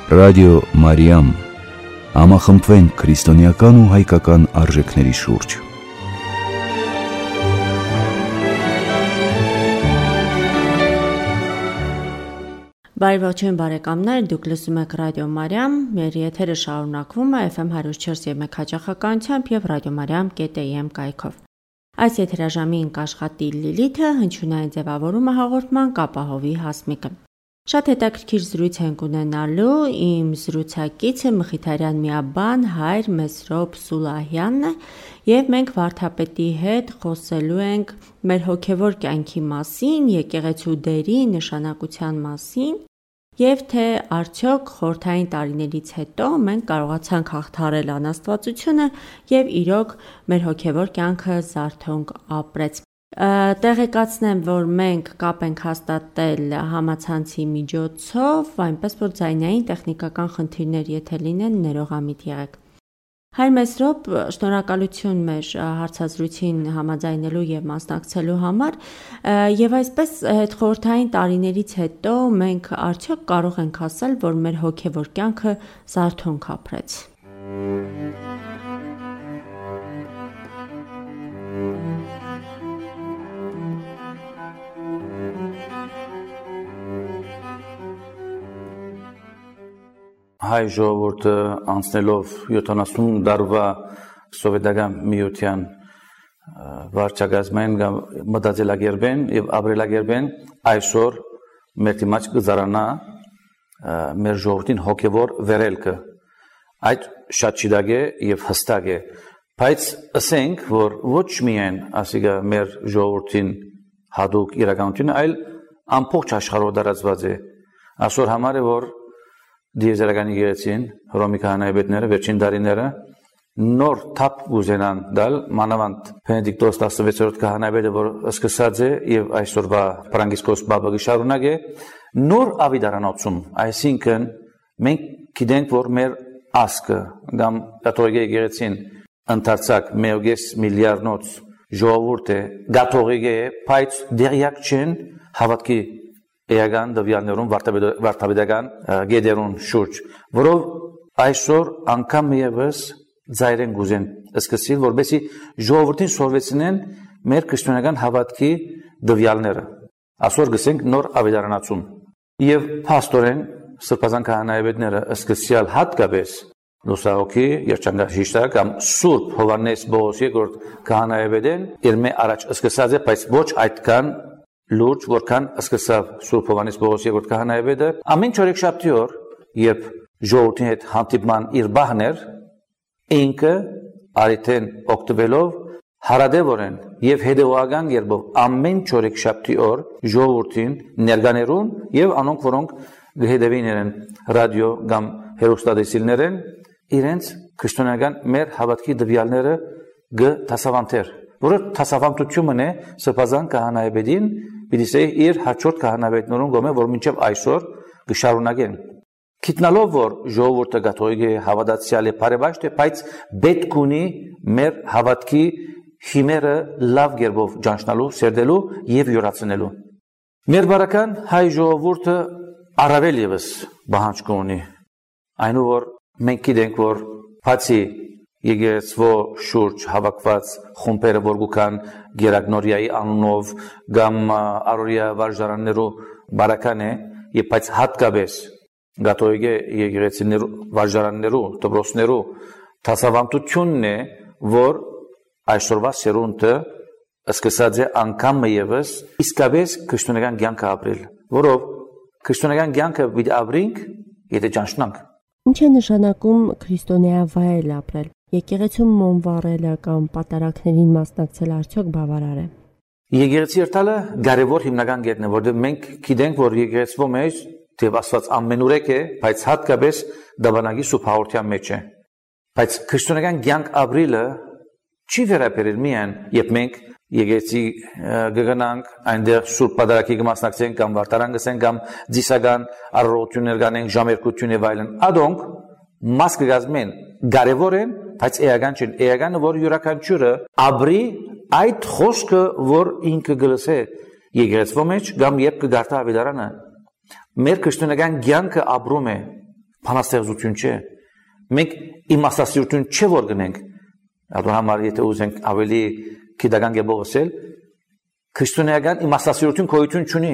Ռադիո Մարիամ, համախմբվենք քրիստոնեական ու հայկական արժեքների շուրջ։ Բարի ողջույն բարեկամներ, դուք լսում եք Ռադիո Մարիամ, մեր եթերը շարունակվում է FM 104.1 հաճախականությամբ եւ radiomariam.am կայքով։ Այս եթերաժամին կաշխատի Լիլիթը, հնչյունային ձևավորումը հաղորդման կապահովի Հասմիկը։ Շատ հետաքրքիր զրույց ենք ունենալու, իմ զրուցակիցը Մխիթարյան միաբան հայր Մեսրոպ Սուլահյանն է եւ մենք վարդապետի հետ խոսելու ենք մեր հոգեվոր կյանքի մասին, եկեղեցու դերի, նշանակության մասին եւ թե արդյոք խորհրդային տարիներից հետո մենք կարողացանք հաղթահարել անաստվածությունը եւ իրոք մեր հոգեվոր կյանքը զարթոնք ապրեց։ Տեղեկացնեմ, որ մենք կապ ենք հաստատել համացանցի միջոցով, այնպես որ ձայնային տեխնիկական խնդիրներ եթե լինեն, ներողամիտ եղեք։ Հայր Մեսրոպ, շնորհակալություն մեր հարցազրույցին համաձայնելու եւ մասնակցելու համար, եւ այսպես հետխորհրդային տարիներից հետո մենք արդյոք կարող ենք ասել, որ մեր հոգեվոր կյանքը զարթոնք ապրեց։ Հայ ժողովուրդը անցնելով 70 դարվա սովետական միության վարչակազմեն կամ մտածելակերպեն եւ ապրելակերպեն այսօր մեր դիմաց կզարանա մեր ժողովրդին հոգեվոր վերելքը այդ շատ ճիշտ է եւ հստակ է բայց ասենք որ ոչ միայն ասիկա մեր ժողովրդին հadouk իրականություն այլ ամբողջ աշխարհով դարածված է այսօր համար է որ Դիեզերական եկեղեցին, Հռոմի քահանայապետները վերջին տարիները նոր թափ ուզենան դալ մանավանդ Բենեդիկտոս 16-րդ քահանայապետը որ սկսած է եւ այսօրվա Ֆրանկիսկոս Բաբագի շարունակ է նոր ավիդարանոցում, այսինքն մենք գիտենք որ մեր ասկը կամ կաթողիկ եկեղեցին ընդարձակ 1.5 միլիարդնոց ժողովուրդ է, կաթողիկ է, բայց դերյակ չեն հավատքի Էական դվյալներուն վարդապետական գեդերուն շուրջ, որով այսօր անգամ եւս ծայրեն գուզեն սկսել, որբեսի ժողովրդին սովորեցնեն մեր քրիստոնեական հավատքի դվյալները։ Այսօր գսենք նոր ավետարանացում։ Եվ փաստորեն սրբազան քահանայապետները սկսյալ հատկապես Լուսահոգի երջանկաշիշտը կամ Սուրբ Հովհաննես Բողոս երկրորդ քահանայապետեն իր մե առաջ սկսած է, բայց ոչ այդքան լուրջ որքան սկսավ Սուրբ Հովհաննես Բողոս երկրորդ քահանայապետը ամեն չորեքշաբթի օր երբ ժողովրդի հետ հանդիպման իր բահներ ինքը արիթեն օգտվելով հարադեվորեն եւ հետեւողական երբով ամեն չորեքշաբթի օր ժողովրդին ներկաներուն եւ անոնք որոնք գհետևիներեն ռադիո կամ հեռուստադեսիլներեն իրենց քրիստոնեական մեր հավատքի դվյալները գտասավանտեր որը տասավանդությունն է սրբազան քահանայապետին Պիտի իր հաջորդ քահանայապետներուն գոմե որ մինչև այսօր կշարունակեն գիտնալով որ ժողովուրդը կաթողիկ է հավատացյալ է բարեբաշտ է բայց պետք ունի մեր հավատքի հիմերը լավ գերբով ճանչնալու սերդելու եւ յուրացնելու մեր բարական հայ ժողովուրդը առավել եւս բանջկ ունի այնու որ մենք գիտենք որ բացի Եկեղեցվո շուրջ հավաքված խումբերը որ գուքան Գերագնորիայի անունով կամ Արորիա վարժարաններու բարական է եւ բայց հատկապես Գաթողիկ եկեղեցիներու վարժարաններու դպրոցներու տասավանդությունն է որ այսօրվա սերունդը սկսած է անգամ եւս իսկապես քրիստոնեական կյանք ապրել որով քրիստոնեական կյանքը պիտի ապրենք եթե ճանչնանք Ինչ է նշանակում քրիստոնեավայել ապրել Եկեղեցում մոմվառելը կամ պատարակներին մասնակցել արդյոք բավարար է։ Եկեղեցի երթալը կարևոր հիմնական կետն է, որտեղ մենք գիտենք, որ եկեղեցվո մեջ թեև Աստված ամենուրեք է, բայց հատկապես դավանագի սուրբ հաղորդության մեջ է։ Բայց քրիստոնեական կյանք ապրելը չի վերաբերել միայն, երբ մենք եկեղեցի գնանք, այնտեղ սուրբ պատարակի կմասնակցենք կամ վարդարան գսենք կամ դիսական առողջություններ կանենք, ժամերկություն եւ այլն։ Ադոնք մաս կգազմեն կարևոր են, բայց էական չեն։ Էականը որ յուրաքանչյուրը ապրի այդ խոսքը, որ ինքը գլսե եկեղեցվո մեջ կամ երբ կգարտա ավետարանը։ Մեր քրիստոնեական կյանքը ապրում է, բանաստեղծություն չէ։ Մենք իմաստասիրություն չէ որ գնենք։ Ադու համար եթե ուզենք ավելի գիտական կերպով ասել, քրիստոնեական իմաստասիրություն գոյություն չունի։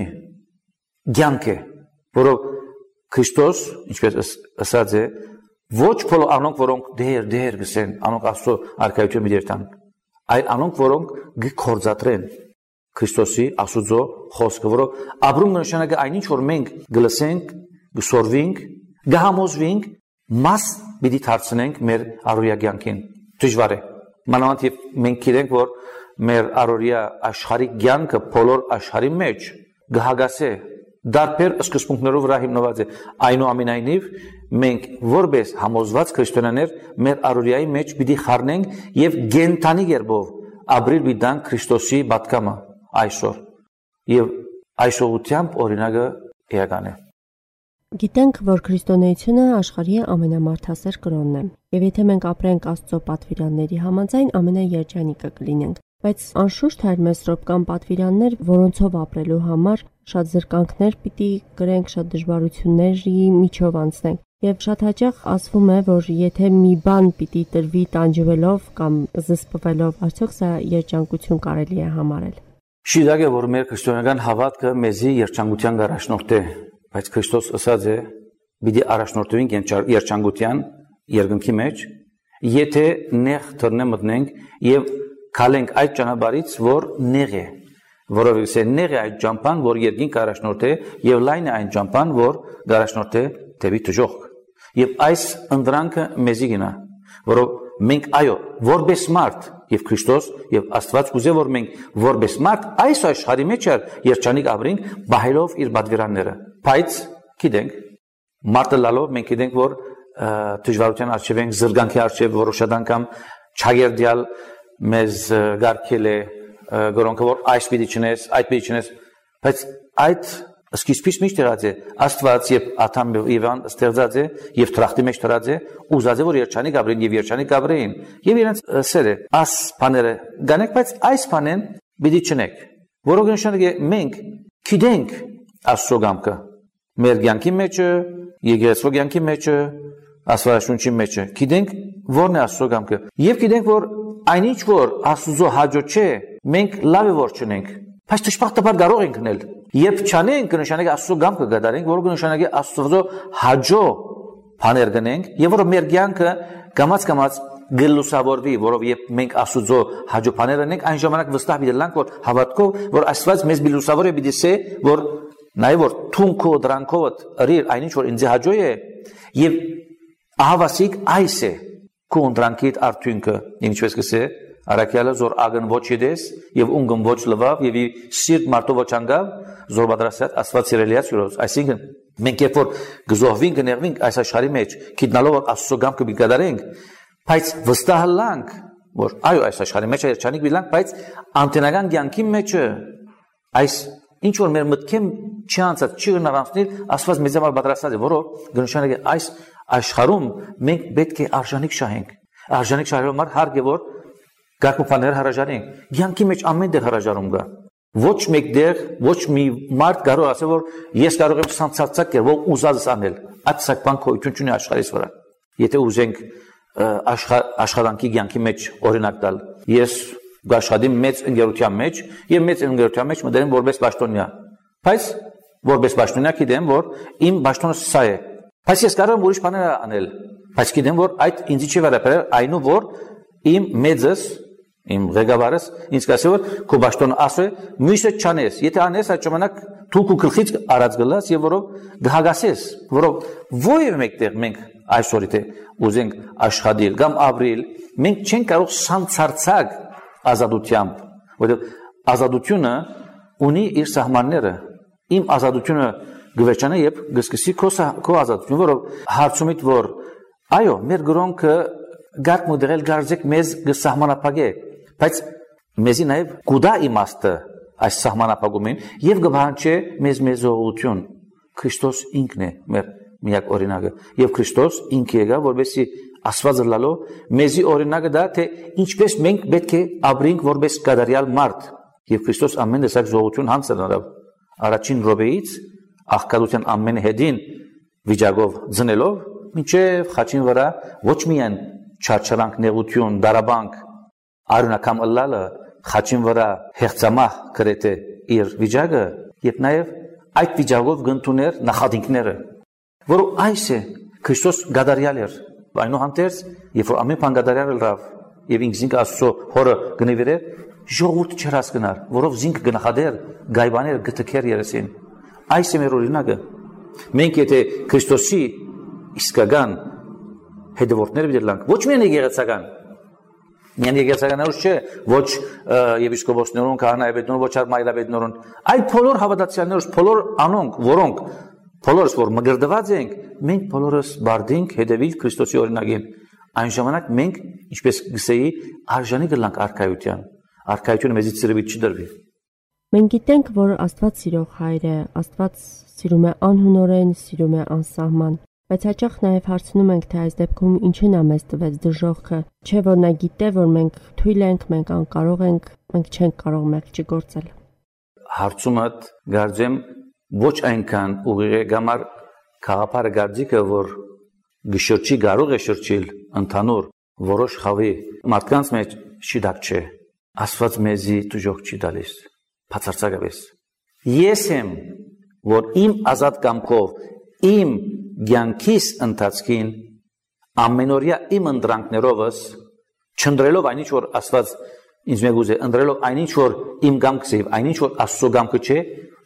Կյանք է, որով Քրիստոս, ինչպես ասած է, ոչ բոլոր անոնք, որոնք դեր գսեն, անոնք Աստծո արքայությունը դերտան, այլ անոնք, որոնք գործադրեն Քրիստոսի Աստծո խոսքը, որով ապրում նշանակը այնինչ որ մենք գլսենք, գսորվենք, գհամոզվենք, մաս պիտի դարձնենք մեր առօրյա կյանքին։ Դժվար է։ Մանավանդ եւ մենք գիտենք, որ մեր առօրյա աշխարհիկ կյանքը բոլոր աշխարհի մեջ գահագասե դարբեր սկզբունքներով վրա հիմնված է։ Այնուամենայնիվ մենք որպես համոզված քրիստոնյաներ մեր առօրյայի մեջ պիտի խառնենք եւ գենթանի կերպով ապրել պիտի Քրիստոսի պատկամը այսօր եւ այսօրությամբ օրինակը էական է։ Գիտենք, որ քրիստոնեությունը աշխարհի ամենամարդասեր կրոնն է, եւ եթե մենք ապրենք Աստծո պատվիրանների համաձայն, ամենաերջանիկը կլինենք, բայց անշուշտ հայր Մեսրոպ կան պատվիրաններ, որոնցով ապրելու համար շատ զրկանքներ պիտի կրենք, շատ դժվարությունների միջով անցնենք, եւ շատ հաճախ ասվում է, որ եթե մի բան պիտի տրվի տանջվելով կամ զսպվելով, արդյոք սա երջանկություն կարելի է համարել։ Շիդագ է, որ մեր քրիստոնեական հավատքը մեզի երջանկության առաջնորդ է, բայց Քրիստոս ասած է, պիտի առաջնորդվենք երջանկության երկնքի մեջ, եթե նեղ թռնե մտնենք եւ քալենք այդ ճանապարհից, որ նեղ է, որովհետեւ նեղ է այդ ճամփան, որ երկինք առաջնորդ է, եւ լայն է այն ճամփան, որ առաջնորդ է դեպի դժոխք։ Եվ այս ընդրանքը մեզի գնա, որով մենք այո, որպես մարդ եւ Քրիստոս եւ Աստված կուզե որ մենք որպես մարդ այս աշխարհի մեջ երջանիկ ապրենք, բահելով իր պատվիրանները։ Բայց գիտենք, մարդը լալով մենք գիտենք, որ դժվարության առջև ենք, զրկանքի առջև որոշած անգամ չագերդյալ մեզ գարկել է գորոնքը որ այս պիտի չնես, այդ պիտի չնես, բայց այդ սկիզբից միշտ եղած է Աստված եւ Ադամ եւ Իվան ստեղծած է եւ թրախտի մեջ դրած է ուզած է որ երջանիկ ապրեն եւ երջանիկ ապրեին եւ իրենց սերը աս բաները գանեք բայց այս բանեն պիտի չնեք որով նշանակե մենք գիտենք Աստծո կամքը մեր կյանքի մեջը եկեղեցու կյանքի մեջը Աստվածաշունչի մեջը գիտենք որն է Աստծո կամքը եւ գիտենք որ այնինչ որ Աստծո հաջո չէ մենք լավ է որ չնենք բայց դժբախտաբար կարող ենք գնել Երբ չանենք կնշանակի Աստծո կամքը գդարենք, որը կնշանակի Աստծո հաջո բաներ գնենք, եւ որը մեր կյանքը կամաց գլուսավորվի, որով երբ մենք Աստծո հաջո բաներ անենք, այն ժամանակ վստահ դիլանք, որ հավատքով, որ Աստված մեզ գլուսավոր է դիսե, որ նայ որ թունքո դրանքով ռիր այնինչ որ ինձ հաջո է եւ ահավասիկ այս է կոնտրանքիտ արդյունքը, ինչպես կսե Արաքյալը զոր ագն ոչ եդես եւ ունգն ոչ լվավ եւ սիրտ մարդով ոչ անգավ զոր պատրաստած Աստված սիրելիած յուրոց այսինքն մենք երբ որ գզովվենք գներվենք այս աշխարհի մեջ գիտնալով որ Աստծո կամքը բիգադարենք բայց վստահ լանք որ այո այս աշխարհի մեջ երջանիկ բիլանք բայց անտենական կյանքի մեջ այս ինչ որ մեր մտքեմ չանցած չգնարանցնի Աստված մեզ համար պատրաստած է որով գնշանակե այս աշխարհում մենք պետք է արժանիք շահենք արժանիք շահելու համար հարկ է որ Գարկուփաներ հարաժարենք, կյանքի մեջ ամենտեղ հարաժարում կա։ Ոչ մեկտեղ, ոչ մի մարդ կարող ասել որ ես կարող եմ սանցածակ կերպով ուզածս անել։ Այդ սակման գոյություն չունի աշխարհիս վրա։ Եթե ուզենք աշխատանքի կյանքի մեջ օրինակ տալ, ես աշխատեմ մեծ ընկերության մեջ եւ մեծ ընկերության մեջ մտերեմ որպես պաշտոնյա։ Բայց որպես պաշտոնյա գիտեմ որ իմ պաշտոնը սա է։ Բայց ես կարող եմ ուրիշ բաներ անել։ Բայց գիտեմ որ այդ ինձ չի վերաբերել այնու որ իմ մեծս Իմ ղեկավարս ինձ կասի որ քո բաշտոնը ասո է մյուսը չանես եթե անես այդ ժամանակ դու քո գլխից արած գլաս եւ որով գահագասես որով ովև մեկտեղ մենք այսօր եթե ուզենք աշխատել կամ ապրել մենք չենք կարող սանցարցակ ազատությամբ որովհետեւ ազատությունը ունի իր սահմանները իմ ազատությունը գվերջանա եւ գսկսի քո ազատությունը որով հարցումիդ որ այո մեր գրոնքը Գարկ մոդել գարձեք մեզ գսահմանապագե բայց մեզի նաև գուդա իմաստը այս սահմանապագումին եւ գբանչե մեզ մեզողություն Քրիստոս ինքն է մեր միակ օրինակը եւ Քրիստոս ինքը եկա որովհետեւ Աստվածը լալով մեզի օրինակը դա թե ինչպես մենք պետք է ապրենք որպես կատարյալ մարդ եւ Քրիստոս ամեն տեսակ զողություն հանցնելով առաջին ռոբեից աղքատության ամեն հետին վիճակով ծնելով մինչև խաչին վրա ոչ միայն չարչարանք, նեղություն, դարաբանք, արյունակամ ըլլալը, խաչին վրա հեղձամահ գրեթե իր վիճակը, եւ նաեւ այդ վիճակով գտնուներ նախադինքները, որ այս է Քրիստոս գադարյալ էր, այնուհանդերձ, երբ որ ամեն բան գադարյալ լավ եւ ինքնին Աստծո հորը գնիվեր, ժողովուրդը չեր հասկնար, որով զինք գնահատեր, գայբաներ գտքեր երեսին։ Այս է մեր օրինակը։ Մենք եթե Քրիստոսի իսկական հետևորդներ դառնանք, ոչ միայն եկեղեցական, միայն եկեղեցականորոշ չէ, ոչ եպիսկոպոսներուն, քահանայապետներուն, ոչ արմայրապետներուն, այլ բոլոր հավատացյալներս, բոլոր անոնք, որոնք բոլորս որ մգրդված ենք, մենք բոլորս բարդենք հետևել Քրիստոսի օրինակին։ Այն ժամանակ մենք, ինչպես գսեի, արժանի կլանք արքայության։ Արքայությունը մեզից սիրվից չի դրվի։ Մենք գիտենք, որ Աստված սիրող հայր է, Աստված սիրում է անհունորեն, սիրում է անսահման, բայց հաճախ նաև հարցնում ենք, թե այս դեպքում ինչին է մեզ տվեց դժոխքը, չէ՞ որ նա գիտե, որ մենք թույլ ենք, մենք անկարող ենք, մենք չենք կարող մեղքի գործել։ Հարցումը գարձեմ ոչ այնքան ուղիղ է գամար քաղաքարը գարձիկը, որ գշրջի կարող է շրջիլ ընդհանուր որոշ խավի մարդկանց մեջ շիդակ չէ, Աստված մեզի դժոխք չի տալիս, բացարձակապես։ Ես եմ, որ իմ ազատ կամքով, իմ կյանքիս ընթացքին ամենօրյա իմ ընտրանքներովս, չընտրելով այնինչ որ Աստված ինձ մեկ ուզե, ընտրելով այնինչ որ իմ կամքս է, այնինչ որ Աստծո կամքը չէ,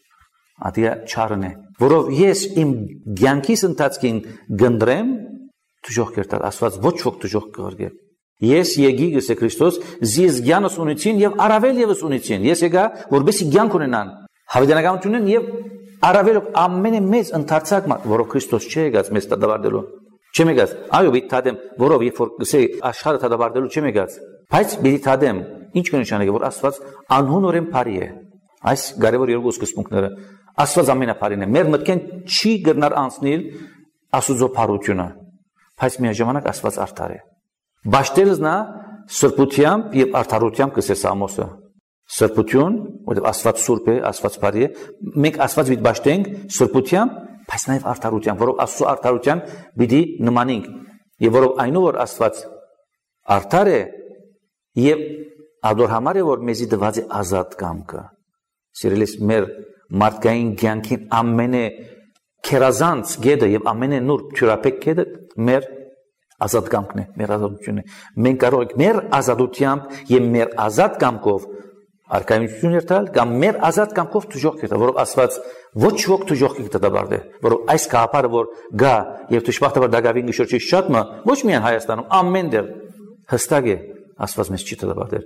ադիա չարն է, որով ես իմ կյանքիս ընթացքին գնդրեմ, դժոխք կերտալ, Աստված ոչ ոք դժոխք կղրգե։ Ես եկի գսե Քրիստոս, զիս կյանս ունեցին եւ առավել եւս ունեցին։ Ես եկա, որովհետեւ կյանք ունենան, հավիտենականությունն եւ առավել ամենը մեծ ընթացակ, որով Քրիստոս չի եկած մեզ դադարելու։ Չեմ եկած, այո, բիթ թադեմ, որով երբ որ գսե աշխարհը դադարելու չեմ եկած, բայց բիթ թադեմ, ինչ կնշանակի, որ Աստված անհունորեն բարի է։ Այս կարևոր երկու սկզբունքները Աստված ամենափարին է։ Մեր մտքեն չի գտնար անցնել Աստծո բարությունը, բայց միաժամանակ Աստված արդար է։ Բաշտելս նա սրբությամբ եւ արդարությամբ կսե Սամոսը։ Սրբություն, որովհետեւ Աստված սուրբ է, Աստված բարի է, մենք Աստված վիճ բաշտենք սրբությամբ, բայց նաեւ արդարությամբ, որով Աստծո արդարության պիտի նմանենք, եւ որով այնու որ Աստված արդար է եւ ադոր համար է որ մեզի դված է ազատ կամքը։ Սիրելիս, մեր մարդկային կյանքին ամենե քերազանց գեդը եւ ամենե նուրբ թյուրապեք գեդը մեր ազատ կամքն է, մեր ազատությունն է։ Մենք կարող ենք մեր ազատությամբ եւ մեր ազատ կամքով արքայություն երթալ կամ մեր ազատ կամքով դժոխք երթալ, որով Աստված ոչ ոք դժոխք կդադարե, որով այս կապարը որ գա եւ դժբախտաբար դակավին գշրջի շատը ոչ միայն Հայաստանում, ամենտեղ հստակ է Աստված մեզ չի դադարել։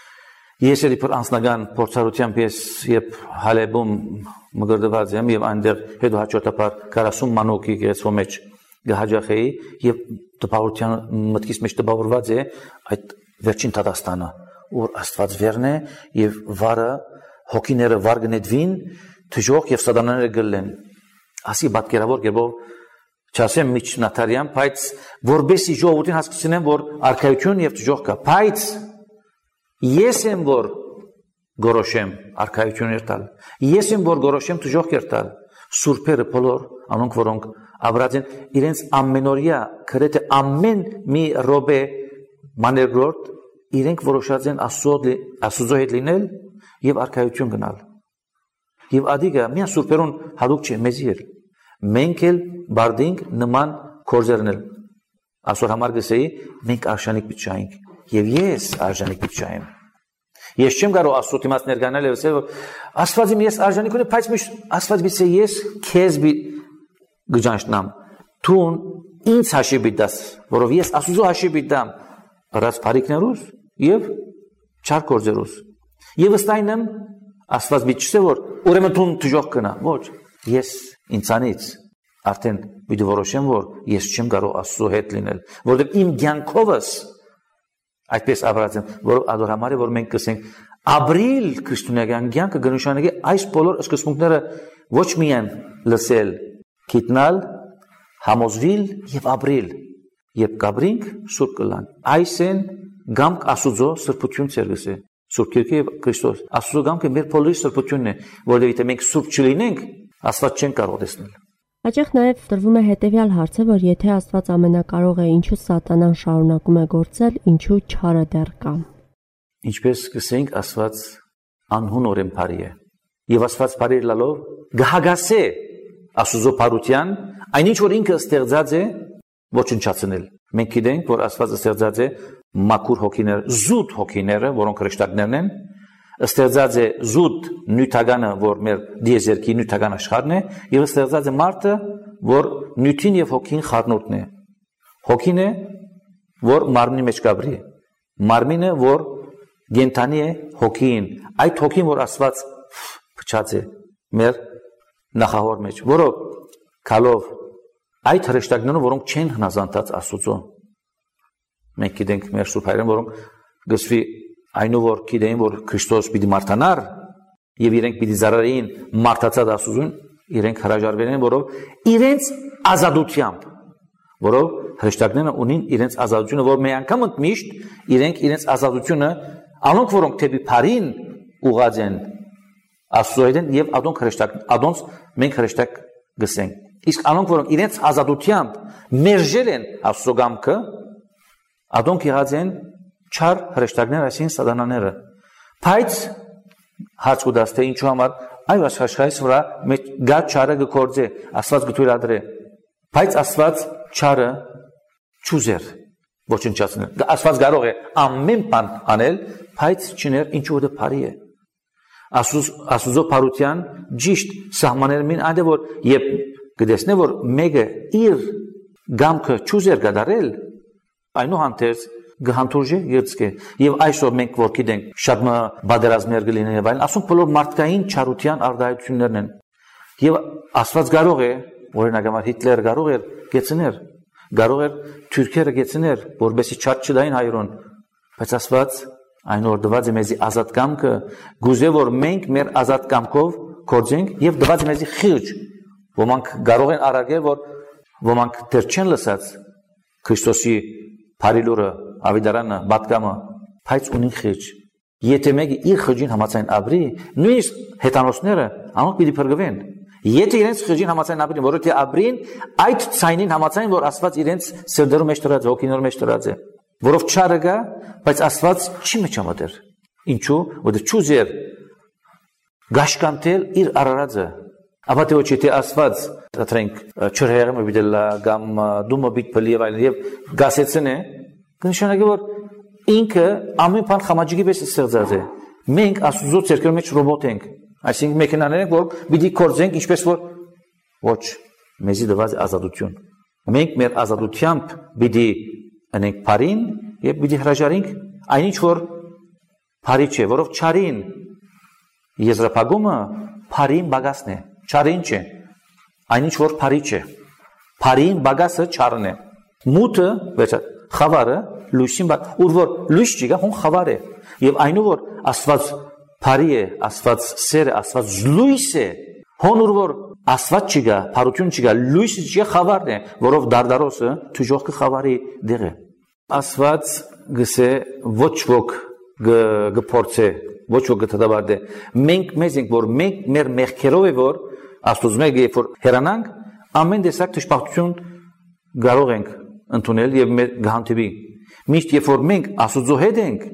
Ես էլի որ անձնական փորձառությամբ ես երբ Հալեբում մգրդված եմ եւ այնտեղ հետո հաջորդաբար 40 մանուկի գեցվո մեջ գահաջախեի եւ տպավորության մտքից մեջ տպավորված է այդ վերջին Տատաստանը, որ Աստված վերն է եւ վարը հոգիները վար գնեդվին, դժոխք եւ սատանաները գլեն։ Ասի պատկերավոր գերբով չասեմ միջնատարյան, բայց որբեսի ժողովրդին հասկացնեն, որ արքայություն եւ դժոխք կա, բայց ես եմ որ գորոշեմ արքայություն երթալ։ Ես եմ որ գորոշեմ դժոխք երթալ։ Սուրբերը բոլոր անոնք որոնք ապրած են իրենց ամենօրյա գրեթե ամեն մի րոպե մաներգորդ իրենք որոշած են Աստծո հետ լինել եւ արքայություն գնալ։ Եվ ադիգա միան սուրբերուն հadouk չէ մեզի էլ։ Մենք էլ բարդինք նման կորզերնել։ Այսօր համար գսեի մենք արժանիք պիտի եւ ես արժանիք պիտի չայեմ։ Ես չեմ կարող Աստծո դիմաց ներգանալ եւ ասել Աստված իմ ես արժանիք ունեմ, բայց միշտ Աստված պիտի ես քեզ գճանշնամ։ Դու ինձ հաշիվ դաս, որով ես Աստծո հաշիվ դամ առած բարիկներուս եւ չար կորձերուս։ Եվ ըստայնն Աստված պիտի չսե որ ուրեմն դու դժոխք կնա, ոչ, ես ինձանից արդեն պիտի որոշեմ որ ես չեմ կարող Աստծո հետ լինել, որովհետեւ իմ կյանքովս այդպես ապրած եմ, որով ադորամար է որ մենք կսենք ապրիլ քրիստոնեական կյանքը կնշանակի այս բոլոր սկզբունքները ոչ միայն լսել, գիտնալ, համոզվել եւ ապրիլ, երբ կաբրինք սուրբ կլան։ Այս են գամք Աստծո սրբություն ցերգսե, Սուրբ Քիրքը եւ Քրիստոս։ Աստծո գամքը մեր բոլորի սրբությունն է, որովհետեւ եթե մենք սուրբ չլինենք, Աստված չեն կարող տեսնել։ Հաճախ նաև տրվում է հետևյալ հարցը, որ եթե Աստված ամենակարող է, ինչու սատանան շարունակում է գործել, ինչու չարը դեռ կա։ Ինչպես կսենք, Աստված անհունորեն բարի է։ Եվ Աստված բարի լալով գահագասե Աստծո բարության, այնինչ որ ինքը ստեղծած է ոչնչացնել։ Մենք գիտենք, որ Աստված ստեղծած է մաքուր հոգիներ, զուտ հոգիները, որոնք հրեշտակներն են, ստեղծած է զուտ նյութականը, որ մեր դիեզերքի նյութական աշխարհն է, եւ ստեղծած է մարդը, որ նյութին եւ հոգին խառնուրդն է։ Հոգին է, որ մարմնի մեջ կաբրի, մարմինը, որ գենթանի է հոգին, այդ հոգին, որ Աստված փչած է մեր նախահոր մեջ, որով քալով այդ հրեշտակները, որոնք չեն հնազանդած Աստծո։ Մենք գիտենք մեր Սուրբ Հայրեն, որոնք գսվի այնու որ գիտեն, որ Քրիստոս պիտի մարտանար եւ իրենք պիտի զարարեին մարտացած Աստծուն, իրենք հրաժարվել են, որով իրենց ազատությամբ, որով հրեշտակները ունին իրենց ազատությունը, որ մի անգամ ընդմիշտ իրենք իրենց ազատությունը, անոնք որոնք թեպի բարին ուղղած են Աստծո հետ եւ ադոնք մենք հրեշտակ գսենք։ Իսկ անոնք որոնք իրենց ազատությամբ մերժել են Աստծո կամքը, ադոնք եղած են չար հրեշտակներ, այսինքն սատանաները։ Բայց հարց կուտած թե ինչու համար այո աշխարհի վրա մեջ գա չարը գործե, Աստված գտույրադրե։ Բայց Աստված չարը չուզեր ոչնչացնել։ Աստված կարող է ամեն բան անել, բայց չներ ինչու որ բարի է։ Աստծո բարության ճիշտ սահմանները մին այնտեղ որ երբ կտեսնե որ մեկը իր գամքը չուզեր գդարել, այնուհանդերձ գհանտուրժի յցկե եւ այսօր մենք որ գիտենք շատ բادرազմներ կլինեն եւ այլն, ասում բոլոր մարդկային չարության արտահայտություններն են եւ Աստված կարող է օրինակհամար Հիտլերը կարող էր գեցներ, կարող էր թուրքերը գեցներ, որբեսի չար չդային հայրոն, բայց Աստված այն որ դված է մեզի ազատ կամքը, գուզե որ մենք մեր ազատ կամքով գործենք եւ դված է մեզի խիղճ, ոմանք կարող են արագել որ ոմանք դեռ չեն լսած Քրիստոսի Փարիլուրը, Ավիդարանը, Բատկամը, բայց ունին խիղճ։ Եթե մեկը իր խիղճին համաձայն ապրի, նույնիսկ հետանոսները անոնք պիտի փրկվեն։ Եթե իրենց խիղճին համաձայն ապրին, որովհետեւ ապրին այդ ցայնին համաձայն, որ Աստված իրենց սրդերում մեջ տրած, հոգիներում մեջ տրած է, որով չարը գա, բայց Աստված չի մեջամտեր։ Ինչու՞, որովհետեւ չուզեր գաշկանտել իր արարածը։ Ապա թե ոչ եթե Աստված դրենք չրհեղը մբիդել կամ դումը բիտ բլի եւ այլն եւ գասեցն է, կնշանակի որ ինքը ամեն բան խամաճիկի պես ստեղծած է։ Մենք Աստծո ցերկերի մեջ ռոբոտ ենք, այսինքն մեքենաներ ենք, որ պիտի կորձենք, ինչպես որ ոչ, մեզի դված ազատություն։ Մենք մեր ազատությամբ պիտի անենք բարին եւ պիտի հրաժարենք այնինչ որ բարի չէ, որով չարին եզրափակումը բարին բագասն է, չարին չէ, այնինչ որ բարի չէ։ Բարին բագասը չարն է։ Մութը, խավարը լույսին ուր որ լույս չկա, հոն խավար է։ Եվ այնու որ Աստված բարի է, Աստված սեր է, Աստված լույս է, հոն ուր որ Աստված չկա, բարություն չկա, լույսը չկա, խավարն է, որով դարդարոսը թուժողքը խավարի դեղ է։ Աստված գսե ոչ ոք գփորձե, ոչ ոք գտադաբարդե։ Մենք մեզ ենք որ մենք մեր մեղքերով է որ Աստծո մեկ երբ որ հեռանանք, ամեն տեսակ դժբախտություն կարող ենք ընդունել եւ մեր գահանտիվի։ Միշտ երբ որ մենք Աստծո հետ ենք,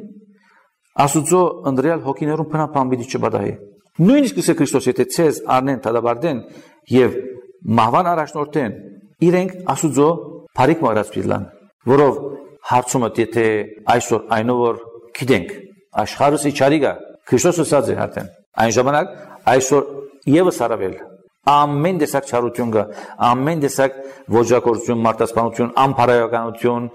Աստծո ընդրյալ հոգիներում բնապան պիտի չբադահի։ Նույնիսկ ասե Քրիստոս եթե ցեզ առնեն տադաբարդեն եւ մահվան առաջնորդեն, իրենք Աստծո բարիք մաղրած պիտի լան, որով հարցումը եթե այսօր այնով որ գիտենք աշխարհը իջարի գա, Քրիստոսը ասած է արդեն։ Այն ժամանակ այսօր եւս արավել ամեն տեսակ չարություն կա, ամեն տեսակ ոճակորություն, մարտասպանություն, անփարայականություն,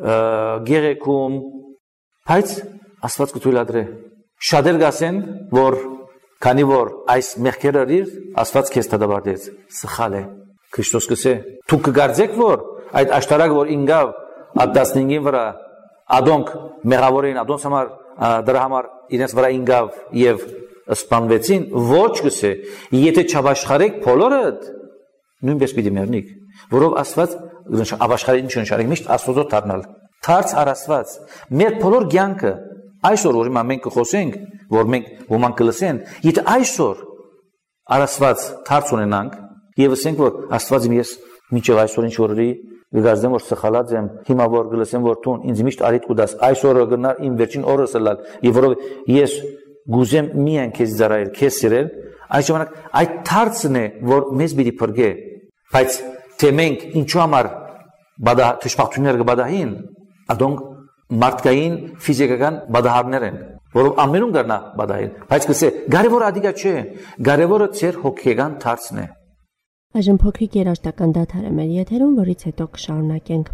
գեղեցում, բայց Աստված կթույլատրե։ Շատեր գասեն, որ քանի որ այս մեղքերը իր Աստված քեզ դադարեց, սխալ է։ Քրիստոս կսե, դու կգարձեք որ այդ աշտարակը որ ինգավ at 15-ին վրա ադոնք մեղավորին, ադոնց համար դրա համար իրենց վրա ինգավ եւ սպանվեցին, ոչ գսե, եթե չաբաշխարեք բոլորդ, նույնպես պիտի մեռնիք, որով Աստված աբաշխարի ինչ նշանակի, միշտ Աստծո դառնալ, թարց առ Աստված, մեր բոլոր կյանքը, այսօր որ մենք կխոսենք, որ մենք ոմանք կլսեն, եթե այսօր առ Աստված թարց ունենանք, Եվ ասենք որ Աստված իմ ես մինչև այսօր ինչ որ գազդեմ որ սխալած եմ, հիմա որ գլսեմ որ դու ինձ միշտ արիտ կուտաս, այսօրը գնա իմ վերջին օրս լալ, եւ որով ես գուզեմ միայն քեզ ծառայել, քեզ սիրել, այս ժամանակ այդ դարձն է որ մեզ պիտի փրկե, բայց թե մենք ինչու համար թշպախտություններ կբադահին, ադոնք մարդկային ֆիզիկական բադահարներ են, որով ամենում կրնա բադահել, բայց կսե կարևորը ադիգա չէ, կարևորը ձեր հոգեկան դարձն է։ Այժմ փոքրիկ երաժշտական դադար է մեր եթերում, որից հետո կշարունակենք։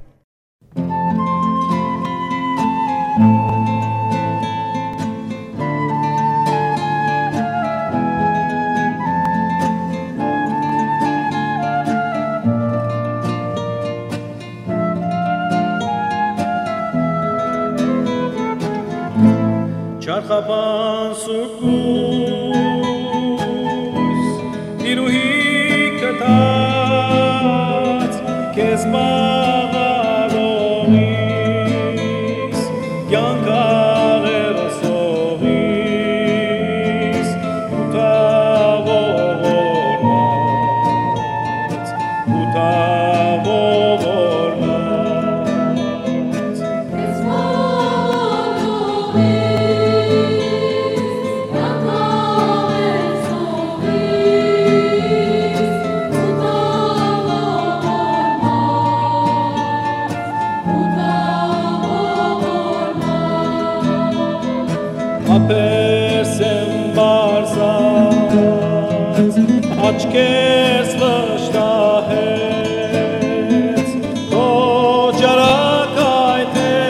Չարխապան սուկուս դիրուհի կտած կեզ մաղարողիս յանքաղերսողիս Ապերսեմ բարզած, աչքերս վշտահեց, քո ջարակայթ է,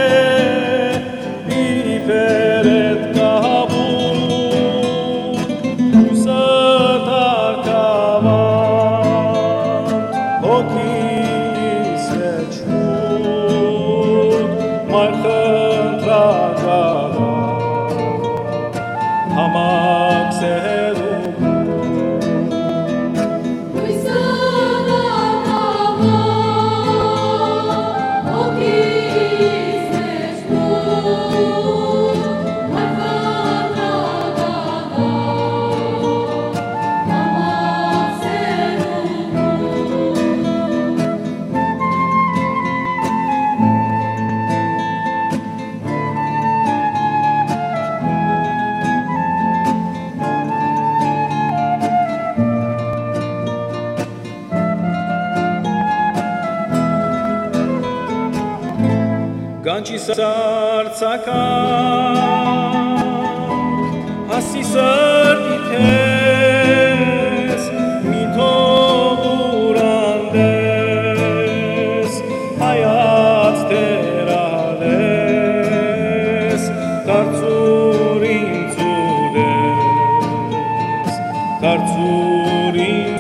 իբերետ կահաբուն, ուսըտ արկավանդ, հոգիս հեչմուտ, մայր խնդրակավանդ, Hamak serum Ganchi sartsakan hasi sardites mitoburandes hayat terales tartsurin zudes tartsurin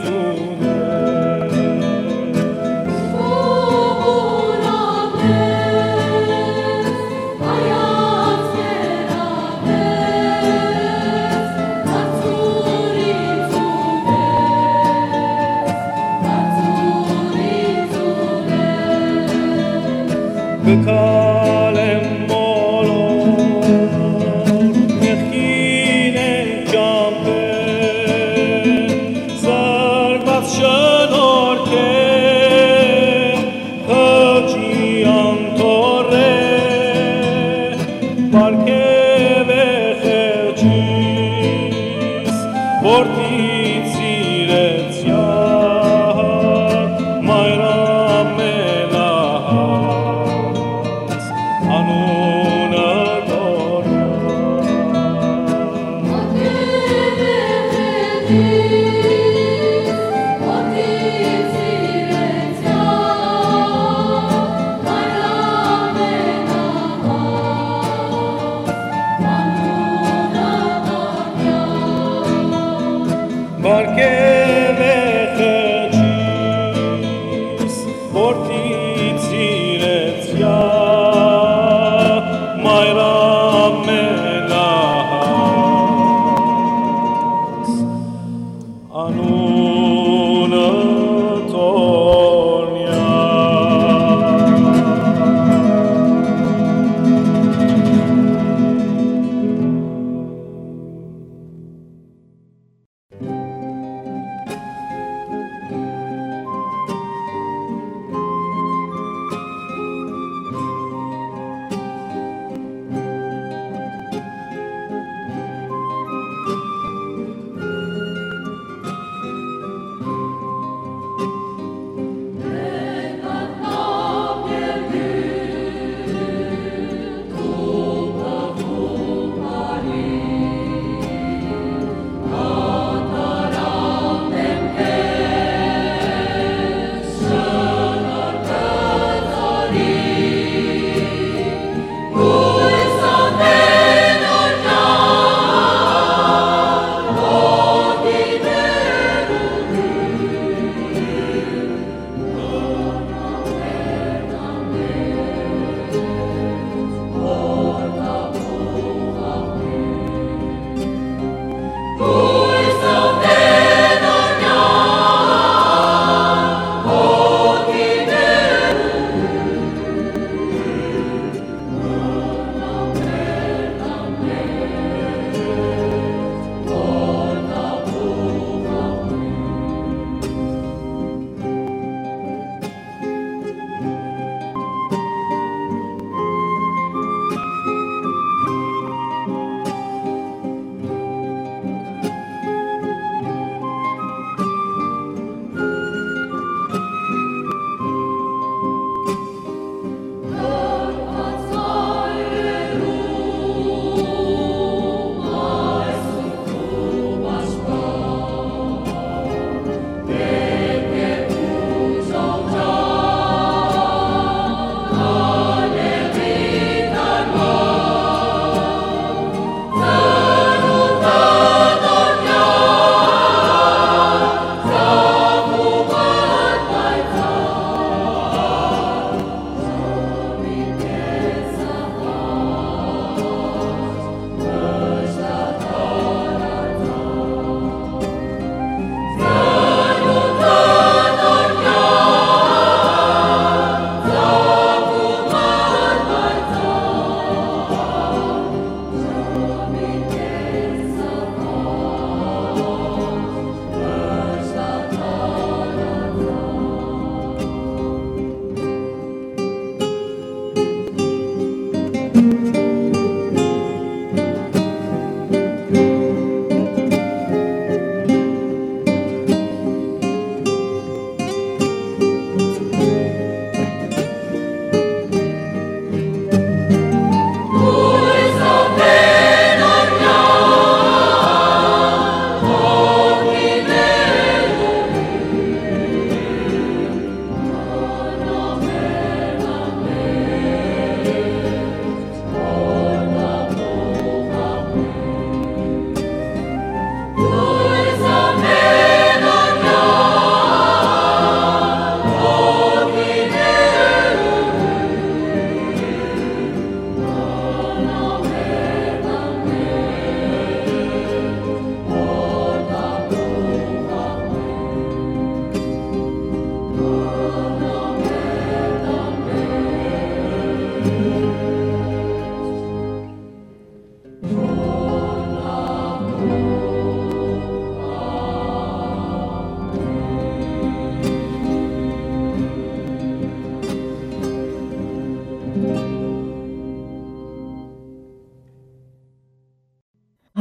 Kalem molor, mechine jampen, zarbat shanorke, hajian torre, parke vechechis, portit siretsiat, mayra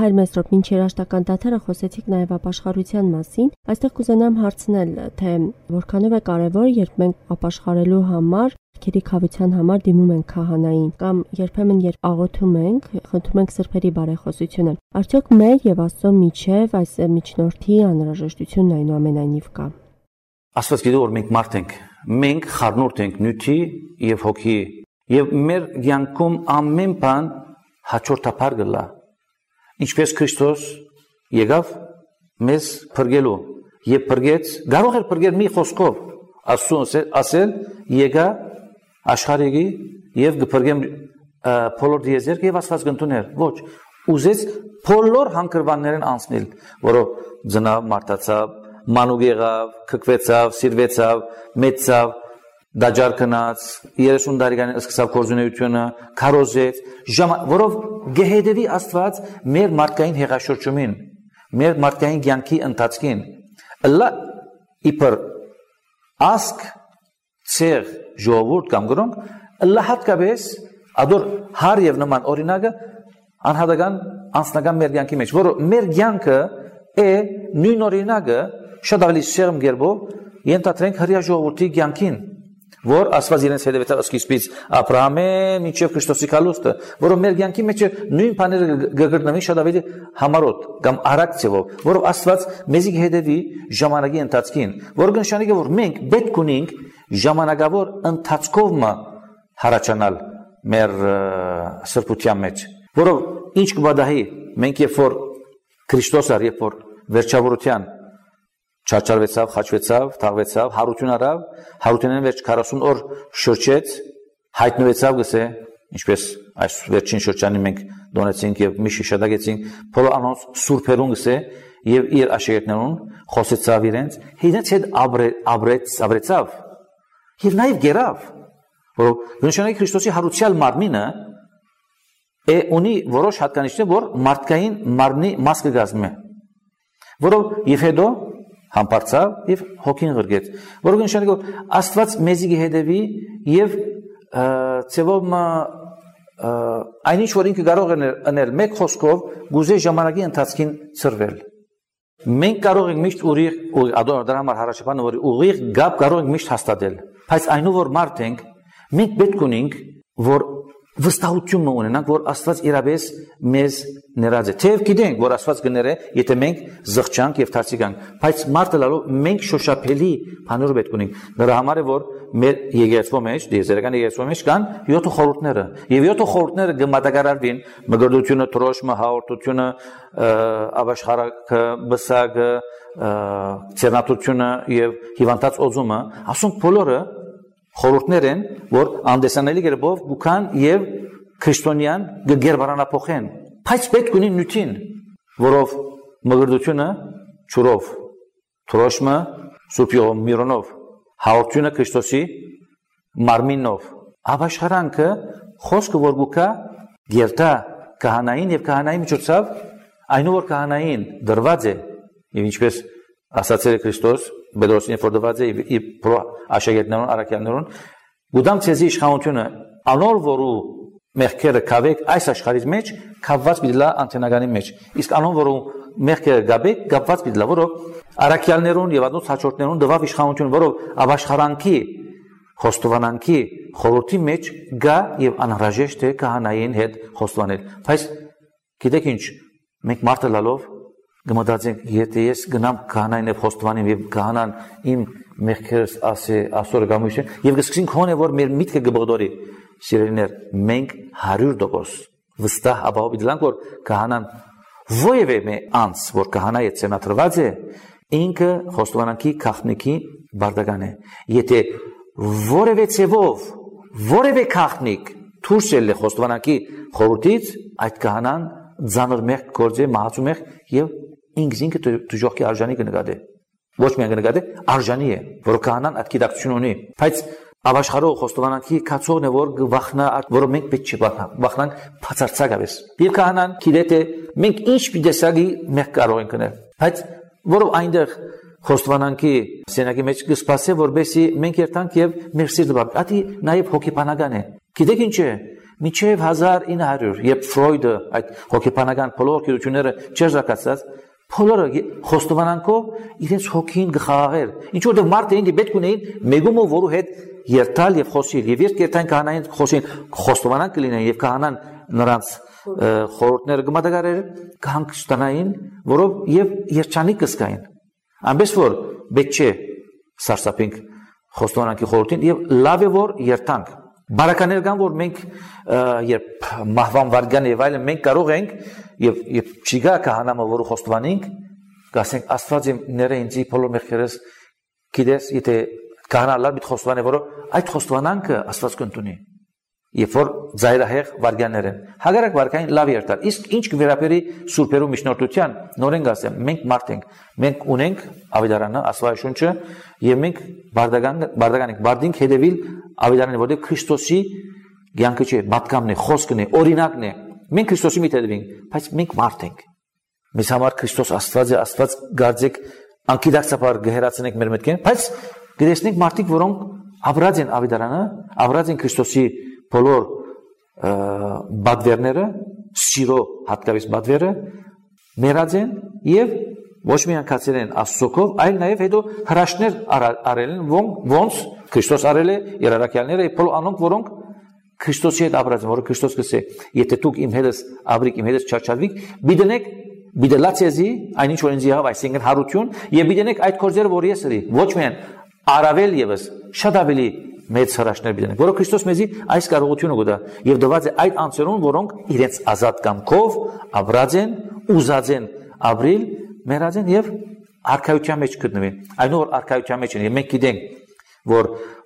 Հայր Մեսրոպ, մինչ երաշտական դաթարը խոսեցիք նաև ապաշխարության մասին։ Այստեղ կուզենամ հարցնել, թե որքանով է կարևոր, երբ մենք ապաշխարելու համար, քերի խավության համար դիմում ենք քահանային, կամ երբեմն երբ աղոթում ենք, խնդրում ենք սրբերի բարեխոսությունը, արդյոք մեր եւ Աստծո միջև այս միջնորդի անհրաժեշտությունն այնուամենայնիվ կա։ Աստված գիտի, որ մենք մարդ ենք, մենք խառնուրդ ենք նյութի եւ հոգի, եւ մեր կյանքում ամեն բան հաջորդաբար գլա։ Ինչպես Քրիստոս եկավ մեզ փրկելու եւ փրկեց, կարող էր փրկել մի խոսքով, ասել եկա աշխարհի եւ կփրկեմ բոլոր դիեզերք եւ Աստված կընդուներ։ Ոչ, ուզեց բոլոր հանգրվաններն անցնել, որով ծնավ, մարտացավ, մանուկ եղավ, քկվեցավ, սիրվեցավ, մեծավ, դաջար կնաց, 30 տարեկանին սկսավ գործունեությունը, քարոզեց, որով գեհեդեվի Աստված մեր մարդկային հեղաշրջումին, մեր մարդկային կյանքի ընթացքին, ըլլա իբր ասկ ցեղ ժողովուրդ կամ գրոնք, ըլլա հատկապես ադոր հար եւ նման օրինակը անհատական անձնական մեր կյանքի մեջ, որը մեր կյանքը է նույն օրինակը շատ ավելի սերմ գերբով ենթադրենք հրյա ժողովրդի կյանքին, որ Աստված իրենց հետևեցավ սկիզբից Աբրահամեն մինչև Քրիստոսի գալուստը, որը մեր կյանքի մեջ նույն բաները գտնվի շատ ավելի համառոտ կամ արագ ձևով, որով Աստված մեզի հետևի ժամանակի ընթացքին, որը կնշանակի, որ մենք պետք ունենք ժամանակավոր ընթացքով հարաճանալ մեր սրբության մեջ, որով ինչ կբադահի մենք երբ որ Քրիստոս արի, երբ որ վերջավորության չարչարվեցավ, խաչվեցավ, թաղվեցավ, հարություն արավ, հարությունեն վերջ 40 օր շրջեց, հայտնվեցավ գսե, ինչպես այս վերջին շրջանի մենք դոնեցինք եւ մի շիշադագեցինք, բոլոր անոնց սուրբերուն գսե եւ իր աշակերտներուն խոսեցավ իրենց հետ ապրեցավ եւ նաեւ գերավ, որ նշանակի Քրիստոսի հարուցյալ մարմինը ունի որոշ հատկանիշներ, որ մարդկային մարմնի մաս կգազմի, որով եւ հետո համբարձավ եւ հոգին գրգեց, որը նշանակի որ Աստված մեզի կհետևի եւ ցեվում այնինչ որ ինքը կարող է անել մեկ խոսքով գուզե ժամանակի ընթացքին ծրվել։ Մենք կարող ենք միշտ ուղիղ դրա համար հարաճապանը որ ուղիղ գապ կարող ենք միշտ հաստատել, բայց այնու որ մարդ ենք, մենք պետք ունենք որ վստահություն ունենանք, որ Աստված իրապես մեզ ներած է։ Թեև գիտենք, որ Աստված կներե, եթե մենք զղջանք եւ թարցիկանք, բայց մարդը լալով մենք շոշափելի բաներ պետք ունենք։ Դրա համար է որ մեր եկեղեցու մեջ, դիեզերական եկեղեցու մեջ կան 7 խորհուրդները, եւ 7 խորհուրդները կմատակարարվին մգրդությունը, թրոշմը, հաղորդությունը, ապաշխարակը, բսակը, ցերնատությունը եւ հիվանդած օծումը, ասոնք բոլորը խորհուրդներ են, որ անդեսանելի կերպով գուքան եւ քրիստոնյան գերբարանափոխեն, բայց պետք ունի նյութին, որով մգրդությունը ճուրով, թրոշմը սուրբյով միրոնով, հաղորդությունը Քրիստոսի մարմինով, ապաշխարանքը խոսքը որ գուքա գերտա քահանային եւ քահանայի միջոցով այնու որ քահանային դրված է եւ ինչպես ասացել է Քրիստոս Բեդրոսին ֆորդված է իր աշակերտներուն արաքյաններուն գուդամ ցեզի իշխանությունը անոր որու մեղքերը կավեք այս աշխարհի մեջ կապված բիլա անտենագանի մեջ իսկ անոր որու մեղքերը գաբեք կապված բիլա որով արաքյաններուն եւ անոնց հաջորդներուն դվավ իշխանություն որով ապաշխարանքի խոստովանանքի խորհրդի մեջ գա եւ անհրաժեշտ է քահանային հետ խոստովանել բայց գիտեք ինչ մենք մարդը լալով գմտածենք եթե ես գնամ քահանային եւ խոստովանեմ եւ քահանան իմ մեղքերս ասե ասորը գամուշը եւ գսկսենք հոնե որ մեր միտքը գբողդորի սիրելիներ մենք 100% վստահ ապահովիդլանք որ քահանան ովևէ մի անց որ քահանայի ցենատրված է ինքը խոստովանանքի քախնիկի բարդական է եթե որևէ ցևով որևէ քախնիկ թուրսել է խոստովանանքի խորհրդից այդ քահանան ձանր մեղք գործե մահացու մեղք եւ ինքը դժոխքի արժանի կնկատի ոչ միայն կնկատի արժանի է որ քահանան այդ գիտակցություն ունի բայց ապաշխարող խոստովանանքի կացողն է որ գվախնա որը մենք պետք չի վախնանք բացարձակապես եւ քահանան գիտե թե մենք ինչ պիտեսագի մեղք կարող ենք անել բայց որով այնտեղ խոստովանանքի սենյակի մեջ կսպասե որբեսի մենք երթանք եւ մեր սիրտը բարձ ատի նաեւ հոգեբանական է գիտեք ինչ է Մինչև 1900 երբ Ֆրոյդը այդ հոգեբանական բոլոր գիտությունները չերզակացած բոլորը խոստովանանքով իրենց հոգին գխաղաղեր ինչ որտեղ մարդը ինձ պետք ունեին մեգումով որու հետ երթալ եւ խոսիլ եւ երբ երթան քահանային խոսին խոստովանան կլինեն եւ քահանան նրանց խորհուրդները գմադագարեր կհանք ստանային որով եւ երջանիկ կսկային այնպես որ պետք չէ սարսափենք խոստովանանքի խորհրդին եւ լավ է որ երթանք բարականեր կան որ մենք երբ մահվան վարգան եւ այլն մենք կարող ենք եւ չգա քահանամը որը խոստովանենք կասենք աստված իմ ները ինձի բոլոր մեղքերս գիտես եթե քահանալը մի խոստովանե որը այդ խոստովանանքը աստված կընդունի երբ որ ծայրահեղ վարգաններ են հագարակ վարկային լավ երթալ իսկ ինչ կվերապերի սուրբերու միջնորդության նորեն ասեմ մենք մարդ ենք մենք ունենք ավետարանը աստվածաշունչը եւ մենք բարդականենք հետևիլ ավետարանին որտեղ Քրիստոսի կյանքը չէ պատկամն է խոսքն է օրինակն է մենք Քրիստոսի հետ հետևենք բայց մենք մարդ ենք մեզ համար Քրիստոս աստված է աստված գարձեք անկիդակցաբար գհերացնենք մեր մտքին բայց գտեսնենք մարդիկ որոնք ապրած են ավետարանը ապրած են Քրիստոսի բոլոր բադվերները սիրո հատկապես բադվերը մերած են եւ ոչ միայն կացել են աստծոքով այլ նաեւ հետո հրաշքներ արել են ոնց Քրիստոս արել է երարակյալները եւ բոլոր անոնք որոնք Քրիստոսի հետ ապրած են որը Քրիստոս կսե եթե դուք իմ հետս ապրիք իմ հետս չարչարվիք բիդնեք բիդելացիզի այնինչ որ ինձ եղավ այսինքն հարություն եւ բիդնեք այդ կորձերը որ ես էի ոչ միայն արավել եւս շատ ավելի մեծ հրաշքներ բիդնենք որը Քրիստոս մեզի այս կարողությունը կտա եւ դված է այդ անձերուն որոնք իրենց ազատ կամքով ապրած են ուզած են ապրիլ մերած են եւ արքայության մեջ գտնվեն այն որ արքայության մեջ են եւ մենք գիտենք որ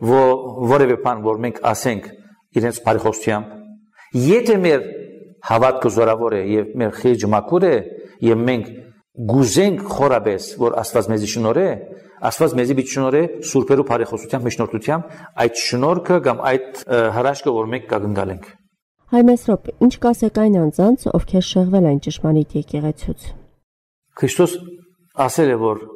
որևէ բան որ մենք ասենք իրենց բարեխոսությամբ եթե մեր հավատքը զորավոր է եւ մեր խիղճը մաքուր է եւ մենք գուզենք խորաբես որ Աստված մեզի շնորհե Աստված մեզի բիչ շնորհե սուրբերու բարեխոսությամբ միջնորդությամբ այդ շնորհքը կամ այդ հրաշքը որ մենք կգնգալենք Հայ Մեսրոպ ինչ կասեք այն անձանց ովքեր շեղվել են ճշմարիտ եկեղեցուց Քրիստոս ասել է որ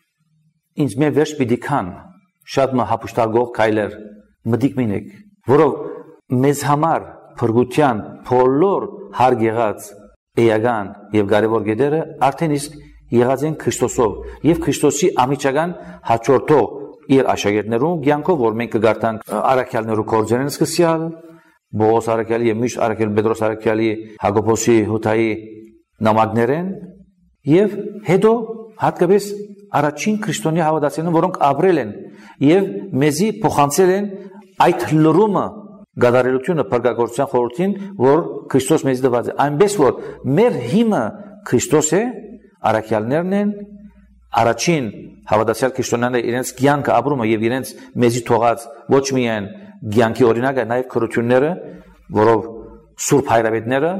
ինձ մե վերջ պիտի քան շատ մահապուշտագող քայլեր մտիկ մինեք որով մեզ համար փրկության բոլոր հարկ եղած էական եւ կարեւոր գեդերը արդեն իսկ եղած են Քրիստոսով եւ Քրիստոսի ամիջական հաջորդող իր աշակերտներուն կյանքով որ մենք կգարտանք արաքյալներու կորձերն սկսյալ Բողոս արաքյալի եւ միշտ արաքյալ Պետրոս արաքյալի Հակոբոսի Հութայի նամակներեն եւ հետո հատկապես առաջին քրիստոնյա հավատացյալներն որոնք ապրել են եւ մեզի փոխանցել են այդ լրումը գադարելությունը փրկagorցության խորհրդին որ Քրիստոս մեզ դված է այնպես որ մեր հիմը Քրիստոս է արաքյալներն են առաջին հավատացյալ քրիստոնյաները իրենց կյանքը ապրումը եւ իրենց մեզի թողած ոչ միայն կյանքի օրինակը նաեւ քրությունները որով սուրբ հայրավետները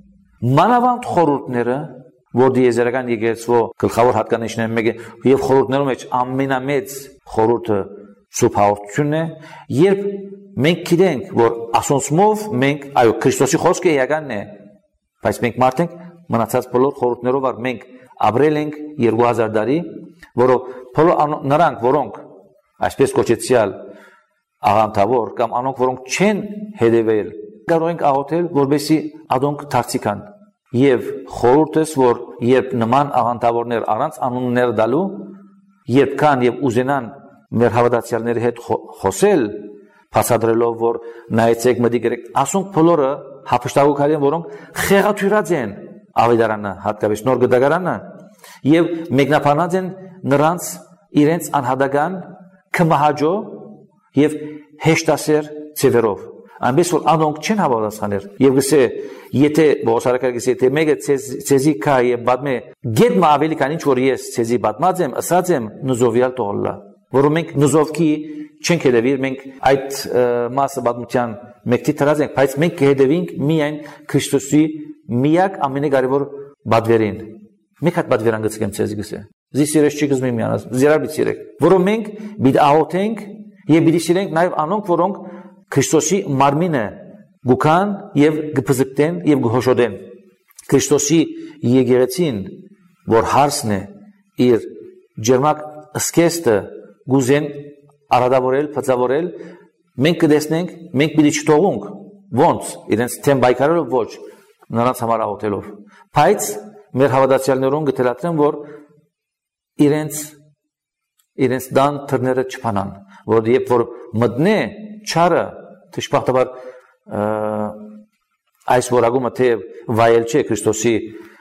մանավանդ խորհուրդները որ դիեզերական եկեղեցու գլխավոր հատկանիշներն մեկը եւ խորհուրդներում մեջ ամենամեծ խորհուրդը սուրբ հաղորդությունն է երբ մենք գիտենք որ ասոնցմով մենք այո Քրիստոսի խոսքը էականն է բայց մենք մարդ ենք մնացած բոլոր խորհուրդներով մենք ապրել ենք 2000 տարի որով բոլոր նրանք որոնք այսպես կոչեցյալ աղանդավոր կամ անոնք որոնք չեն հետևել կարող ենք աղոթել որբեսի ադոնք դարձիկան եւ խորհուրդս որ երբ նման աղանդավորներ առանց անուններ դալու երբ կան եւ ուզենան մեր հավատացյալների հետ խոսել բացատրելով որ նայեցեք մտիկ գրեք ասոնք բոլորը հապշտակուքարի են որոնք խեղաթյուրած են ավետարանը հատկապես նոր գդագարանը եւ մեկնաբանած են նրանց իրենց անհատական կմահաջո եւ հեշտասեր ծևերով այնպես որ անոնք չեն հավատացաներ եւ գսե եթե բողոսարակը գսե թե մեկը ցեզի կա եւ բադմե գետ մա ավելի քան ինչ որ ես ցեզի բադմած եմ ասած եմ նզովյալ տոլլա որը մենք նզովքի չենք հետևիր մենք այդ մասը բադմության մեկտի տրած ենք բայց մենք կհետևենք միայն Քրիստոսի միակ ամենակարևոր բադվերին մեկ հատ բադվերան գցեմ ցեզի գսե զիսիրես չի գզմի միանաս զիրաբիցիրեք որը մենք բիդ աղոթենք եւ բիդ սիրենք նաեւ անոնք որոնք Քրիստոսի մարմինը գուքան եւ գփզկտեն եւ գհոշոդեն Քրիստոսի եկեղեցին որ հարսն է իր ջերմակ սկեստը գուզեն արադավորել փծավորել մենք կդեսնենք մենք պիտի չթողունք ոնց իրենց թեմ բայկարելով ոչ նրանց համար աղոթելով բայց մեր հավատացյալներուն գտելատրեմ որ իրենց դան թռները չփանան որ երբ որ մտնե չարը դժբախտաբար այս որակումը թե վայել չէ Քրիստոսի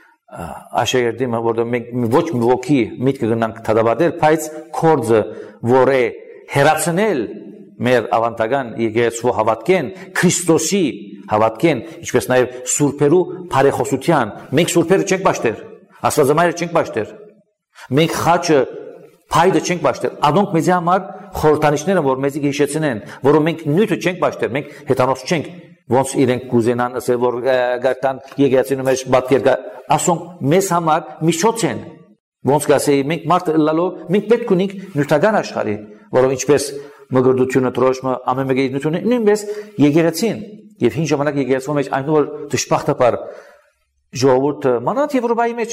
աշակերտին որտեղ մենք ոչ մի ոգի միտքը գնանք թադաբադել բայց կորձը որ է հերացնել մեր ավանդական եկեղեցու հավատքեն Քրիստոսի հավատքեն ինչպես նաև սուրբերու բարեխոսության մենք սուրբերը չենք պաշտեր աստվածամայրը չենք պաշտեր մենք խաչը փայդը չենք պաշտեր adonk մեզի համար խորհրդանիշները որ մեզի հիշեցնեն որով մենք նյութը չենք պաշտեր մենք հետանոց չենք ոնց իրենք կուզենան ասել որ գարտան եկեղեցին մեջ բատկեր ասոնք մեզ համար միջոց են ոնց կասեի մենք մարդ լալով մենք պետք ունենք նյութական աշխարհի որով ինչպես մգրդությունը տրոշմը ամեն մեկի նյութունը նույնպես եկեղեցին եւ հին ժամանակ եկեղեցու մեջ այն որ դժբախտաբար ժողովուրդը մանավանդ Եվրոպայի մեջ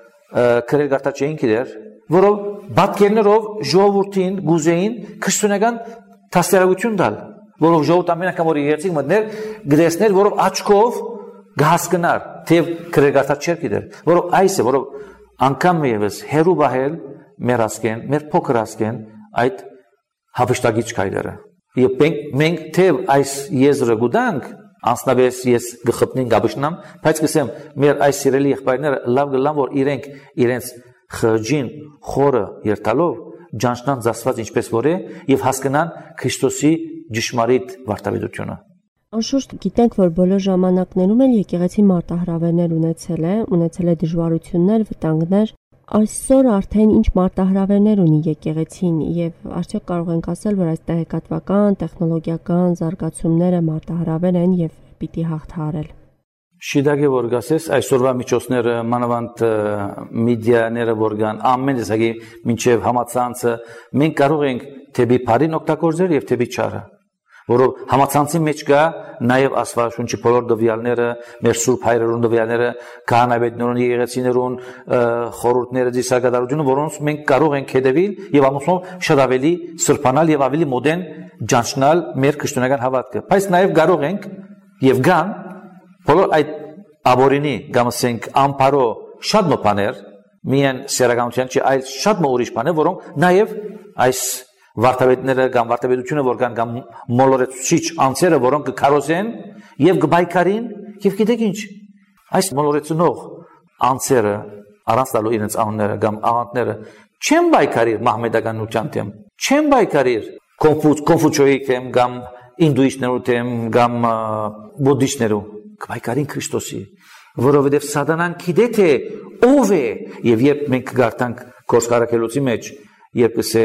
քրեր գարտա չէին գիտեր որով բատկերներով ժողովրդին գուզեին քրիստոնեական դաստիարակություն տալ որով ժողովուրդը ամեն անգամ որ եկեղեցի մտներ գտեսներ որով աչքով գահսկնար թե քրեր գարտա չէր գիտեր որով այս է որով անգամ եւս հերու բահել մեր ասկեն մեր փոքր ասկեն այդ հավշտագիչ քայլերը եւ մենք թե այս եզրը գուտանք անցնաբես ես գխփնին գաբշնամ բայց կսեմ մեր այս սիրելի եղբայրները լավ գլան որ իրենց խջին խորը երթալով ջանչնան զասված ինչպես որ է եւ հասկանան Քրիստոսի ճշմարիտ վարդապետությունը Անշուշտ գիտենք որ բոլոր ժամանակներում էլ եկեղեցի մարտահրավերներ ունեցել է դժվարություններ վտանգներ Այսօր արդեն ինչ մարտահրավերներ ունի եկեղեցին եւ արդյոք կարող ենք ասել որ այս տեղեկատվական, տեխնոլոգիական զարգացումները մարտահրավեր են եւ պիտի հաղթահարել Շիդագե որ գասես այսօրվա միջոցները մանավանդ մեդիաները որ կան ամեն տեսակի մինչև համացանցը մենք կարող ենք թեպի բարին օգտագործել եւ թեպի չարը որով համացանցի մեջ կա նաև աստվածաշունչի բոլոր դվյալները, մեր սուրբ հայրերուն դվյալները, քահանայություններուն, եկեղեցիներուն, խորհուրդները, դիսակատարությունը, որոնց մենք կարող ենք հետևել եւ ամուսնով շատ ավելի սրբանալ եւ ավելի մոդեն ճանչնալ մեր քրիստոնեական հավատքը։ Բայց նաև կարող ենք եւ գան բոլոր այդ աբորինի գամսենք ամպարո շատ մոփաներ, միայն սերականության չի, այլ շատ ուրիշ բաներ, որոնք նաև այս վարդապետները կամ վարդապետությունը որ կան կամ մոլորեցուցիչ անձերը որոնք կքարոզեն եւ կբայկարին եւ գիտեք ինչ այս մոլորեցնող անձերը առանց տալու իրենց անունները կամ աղանդները չեն բայկարիր մահմեդականության դեմ չեն բայկարիր կոնֆուցիոյի դեմ կամ ինդուիստներու դեմ կամ բուդդիստներու կբայկարին Քրիստոսի որովհետեւ սատանան գիտե թե ով է եւ երբ մենք գարտանք կորսկարակելոցի մեջ երբ կսե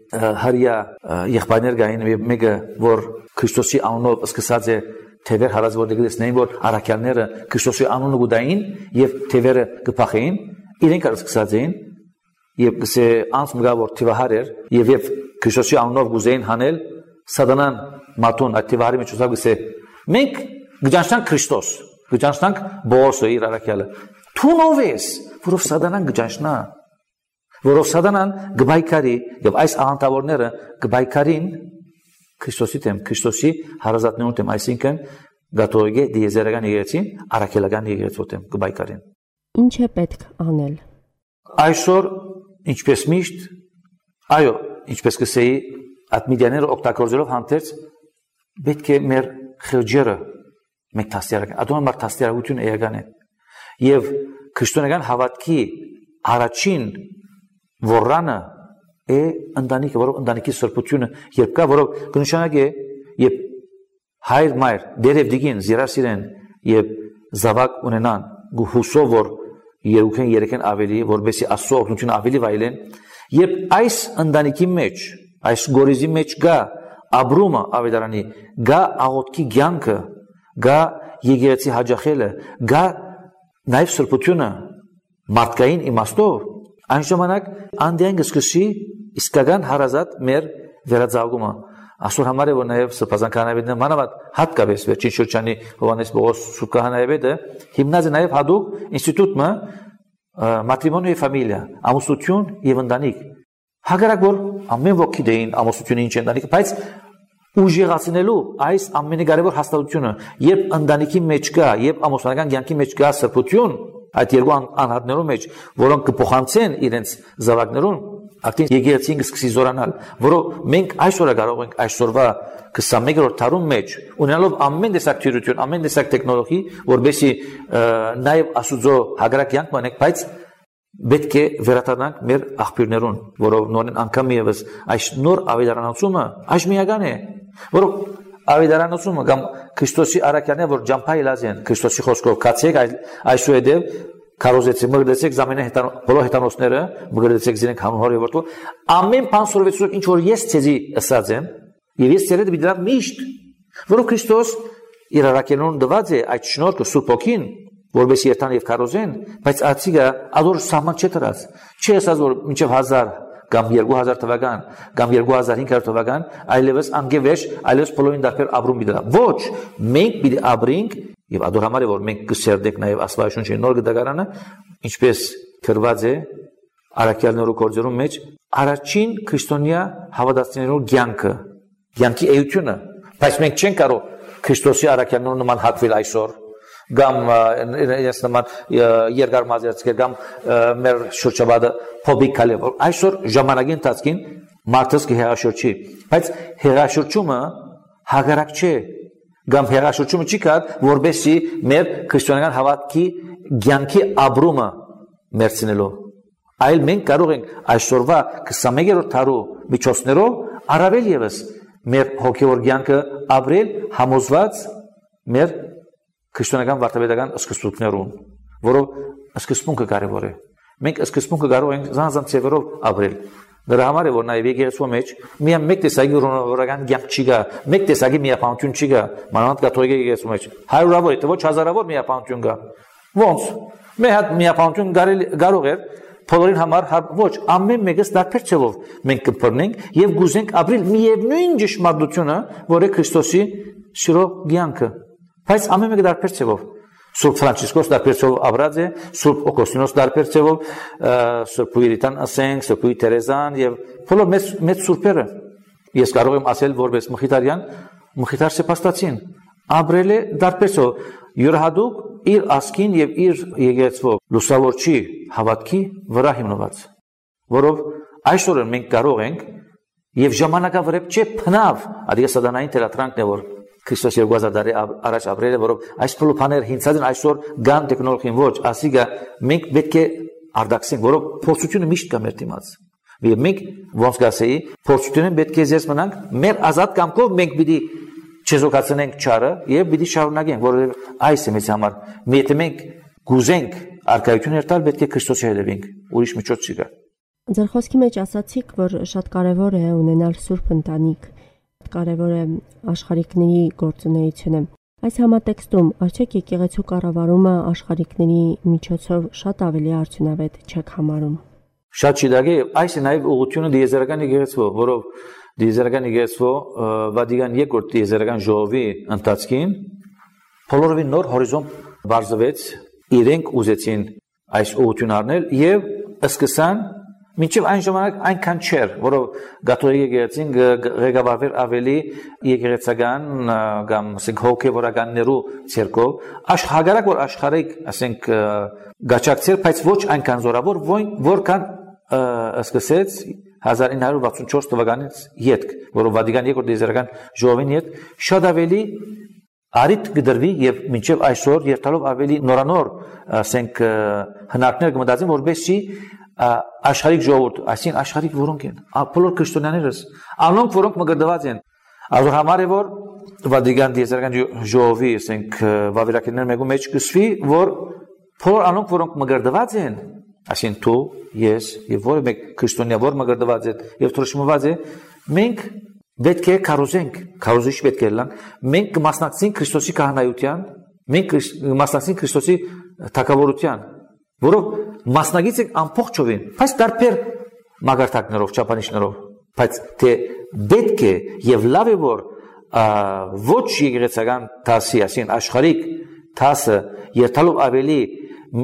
հարիա եղբայրներ գային եւ մեկը որ Քրիստոսի անունով սկսած է թևեր հարած որ դգեցնեին որ արաքյալները Քրիստոսի անունը գուտային եւ թևերը կփախեին իրենք սկսած էին եւ կսե անց մգա որ թիվահար էր եւ Քրիստոսի անունով գուզեին հանել սատանան մատուն այդ թիվահարի մեջ ուզավ կսե մենք գճանցանք Քրիստոս գճանցանք Բողոսը իր արաքյալը թուն ով ես որով սատանան գճանցնա որով սատանան գբայկարի եւ այս աղանդավորները գբայկարին Քրիստոսի դեմ Քրիստոսի հարազատներուն դեմ այսինքն գաթողիկե դիեզերական եկեղեցին արաքելական եկեղեցու դեմ գբայկարին Ինչ է պետք անել Այսօր ինչպես միշտ այո ինչպես կսեի այդ մեդիաները օգտագործելով հանդերձ պետք է մեր խոջերը մենք տաստիարական ադոն մար տաստիարակություն էական է եւ քրիստոնեական հավատքի առաջին Որանը է ընտանիքը, որով ընտանիքի սրբությունը երբ կա, որով կնշանակի երբ հայր մայր դերև դիգին զիրասիրեն եւ զավակ ունենան գուհուսով որ երուքեն երեկեն ավելի որբեսի աստծո օգնությունը ավելի վայելեն երբ այս ընտանիքի մեջ այս գորիզի մեջ գա ապրումը ավետարանի գա աղոթքի ցանկը գա եկեղեցի հաջախելը գա նաեւ սրբությունը մարդկային իմաստով Այն ժամանակ անդիան գսկսի իսկական հարազատ մեր վերածաղումը ասոր համար է որ նաև սրբազան քահանայապետը մանավանդ հատկապես վերջին շրջանի Հովհաննես Պողոս սուրբ քահանայապետը հիմնած է նաև հadoop ինստիտուտը մատրիմոնիա եւ ֆամիլիա ամուսնություն եւ ընտանիք հակառակ որ ամեն ոքի դեին ամուսնությունը ինչ ընտանիքը բայց ուժեղացնելու այս ամենի կարևոր հաստատությունը, երբ ընտանիքի մեջ կա, երբ ամուսնական կյանքի մեջ կա սրբություն, այդ երկու անհատներու մեջ, որոնք կփոխանցեն իրենց զավակներուն, ակտին եկեղեցին կսկսի զորանալ, որով մենք այսօր կարող ենք այսօրվա 21-րդ դարում մեջ ունենալով ամեն տեսակ թյուրություն, ամեն տեսակ տեխնոլոգի, որովհետեւ նաև Աստծո հագարակ կյանք մանենք, բայց պետք է վերադառնանք մեր աղբյուրներուն, որով նորեն անգամ եւս այս նոր ավետարանացումը այս միական է, որով ավետարանացումը կամ Քրիստոսի առաքյալն է, որ ջամփայլած են Քրիստոսի խոսքով կացեք այսուհետև քարոզեցեք, մգրեցեք զամենը բոլոր հետանոսները, մգրեցեք զինք հանուն Հորիվորտու, ամեն բան սորվեցուկ ինչ որ ես ցեզի ասած եմ, եւ ես ցերեդ բիդրա միշտ, որով Քրիստոս իր առաքյալուն դված է այդ շնորհքը Սուրբ Օքին, որպես երթան եւ քարոզեն, բայց ածիգա ադոր սահման չտրած, չի ասած որ մինչեւ 1000 կամ 2000 թվական կամ 2500 թվական այլևս անգևեշ այլևս բոլորին դարբեր ապրում դրա ոչ մենք պիտի ապրենք եւ ադոր համար է որ մենք կսերդենք նաեւ Աստվածաշունչի նոր գդակարանը ինչպես գրված է առաքյալներու գործերում մեջ առաջին քրիստոնյա հավատացյալներու կյանքի էությունը բայց մենք չենք կարող Քրիստոսի առաքյալներու նման հակվել այսօր կամ ես նման երկար մազերցկեր կամ մեր շրջապատը փոբիկ կալև այսօր ժամանակի ընթացքին մարդս կհեղաշրջի բայց հեղաշրջումը հագարակ չէ կամ հեղաշրջումը չի կար որբեսի մեր քրիստոնեական հավատքի կյանքի ապրումը մերցնելով այլ մենք կարող ենք այսօրվա 21-րդ դարու միջոցներով առավել եւս մեր հոգեոր կյանքը ապրել համոզված մեր քրիստոնեական վարդապետական սկզբունքներուն, որով սկզբունքը կարևոր է։ Մենք սկզբունքը կարող ենք զանազան ձևերով ապրել։ Դրա համար է որ նաև եկեղեցու մեջ միայն մեկ տեսակի ռոնորական կյանք չի գա, մեկ տեսակի միապանություն չի գա, մանավանդ կաթողիկ եկեղեցու մեջ։ Հարյուրավոր է, ոչ հազարավոր միապանություն գա։ Ոնց։ Մի հատ միապանություն կարող է բոլորին համար ոչ ամեն մեկը դարբեր ձևով մենք կփռնենք եւ գուզենք ապրել միևնույն ճշմարտությունը, որը Քրիստոսի սիրո կյանքը Բայց ամեն մեկը դարբեր ձևով Սուրբ Ֆրանցիսկոս դարբեր ձևով ապրած է, Սուրբ Օգոստինոս դարբեր ձևով, Սուրբ Պուրիտան ասենք, Սուրբ Տերեզան եւ բոլոր մեծ սուրբերը։ Ես կարող եմ ասել որպես մխիթարյան, մխիթար սեպաստացին ապրել է դարբեր ձևով, յուրահատուկ իր ասքին եւ իր եկեղեցու լուսավորչի հավատքի վրա հիմնված, որով այսօր մենք կարող ենք եւ ժամանակավրեպ չէ փնավ, adică սատանային թերատրանքն է որ Քրիստոս 2000 տարի առաջ ապրել է, որով այս փլուփաներ հինցած են այսօր գան տեխնոլոգիան ոչ, ասիկա մենք պետք է արդակսենք, որով փորձությունը միշտ կա մեր դիմաց։ Եվ մենք ոնց կասեի, փորձությունը պետք է զես մնանք, մեր ազատ կամքով մենք պիտի չեզոքացնենք չարը եւ պիտի շարունակենք, որովհետեւ այս է մեզ համար։ Եթե մենք գուզենք արկայություն երթալ, պետք է Քրիստոսի հետևենք, ուրիշ միջոց չի կա։ Ձեր խոսքի մեջ ասացիք, որ շատ կարեւոր է ունենալ սուրբ ընտանիք, կարևոր է աշխարհիկների գործունեությունը։ Այս համատեքստում արդյոք եկեղեցու կառավարումը աշխարհիկների միջոցով շատ ավելի արդյունավետ չեք համարում։ Շատ շիդագե, այս է նաև ուղղությունը դիեզերական եկեղեցու, որով դիեզերական եկեղեցու Վատիկան երկրորդ դիեզերական ժողովի ընթացքին բոլորովին նոր հորիզոնտ բարձվեց, իրենք ուզեցին այս ուղղությունը առնել եւ սկսան Մինչև այն ժամանակ այնքան չէր, որով կաթողիկ եկեղեցին ղեկավարվել ավելի եկեղեցական կամ ասենք հոգևորականներու ցերկով, հագարակ որ աշխարհիկ, ասենք գաչակցեր, բայց ոչ այնքան զորավոր, որքան սկսեց 1964 թվականից յետք, որով Վատիկան երկրորդ դիեզերական ժողովին յետ շատ ավելի արիտ կդրվի եւ մինչև այսօր երթալով ավելի նորանոր, ասենք հնարքներ կմտածեն, որովհետեւ աշխարհիկ ժողովուրդ, այսին աշխարհիկ որոնք են, բոլոր քրիստոնյաներս, անոնք որոնք մգրդված են, Ալու համար է որ Վատիկան դիեզերական ժողովի, ասենք վավերակիրներ մեկու մեջ կսվի, որ բոլոր անոնք որոնք մգրդված են, այսին դու, ես եւ որը մեկ քրիստոնյա որ մգրդված է եւ թրշմված է, մենք պետք է քարոզենք, քարոզիչ պետք է լան, մենք կմասնակցենք Քրիստոսի քահանայության, մենք կմասնակցենք Քրիստոսի թագավորության, որով մասնագից ենք ամբողջովին, բայց դարբեր մագարտակներով, չափանիշներով, բայց թե պետք է եւ լավ է որ ոչ եկեղեցական դասի, ասին աշխարհիկ դասը երթալով ավելի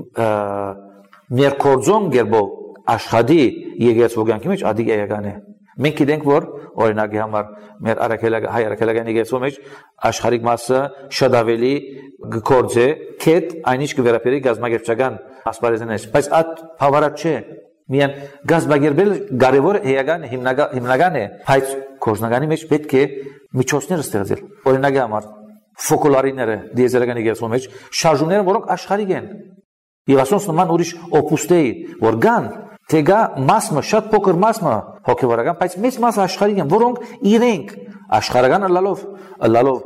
ներկործոն գերբով աշխարհի եկեղեցու կյանքի մեջ ադիգ էական է, Մենք գիտենք, որ օրինակի համար մեր հայ արաքելագանի գեցում մեջ աշխարհիկ մասը շատ ավելի գործե կետ այնիշ կվերապերի գազագերբչական ասպարեզներ, բայց այդ բավարար չէ։ Միայն գազագերբել կարևոր հիմնական է, բայց կորզնականի մեջ պետք է միջոցներ ստեղծել։ Օրինակի համար ֆոկուլարիները դիեզերականի գեցում մեջ շարժումները, որոնք աշխարհիկ են։ Եվ ասոնց նման ուրիշ օպուստեի, որ կան թե գա մասը շատ փոքր մասը հոգևորական, բայց մեծ մասը աշխարհիկ են, որոնք իրենք աշխարհական լալով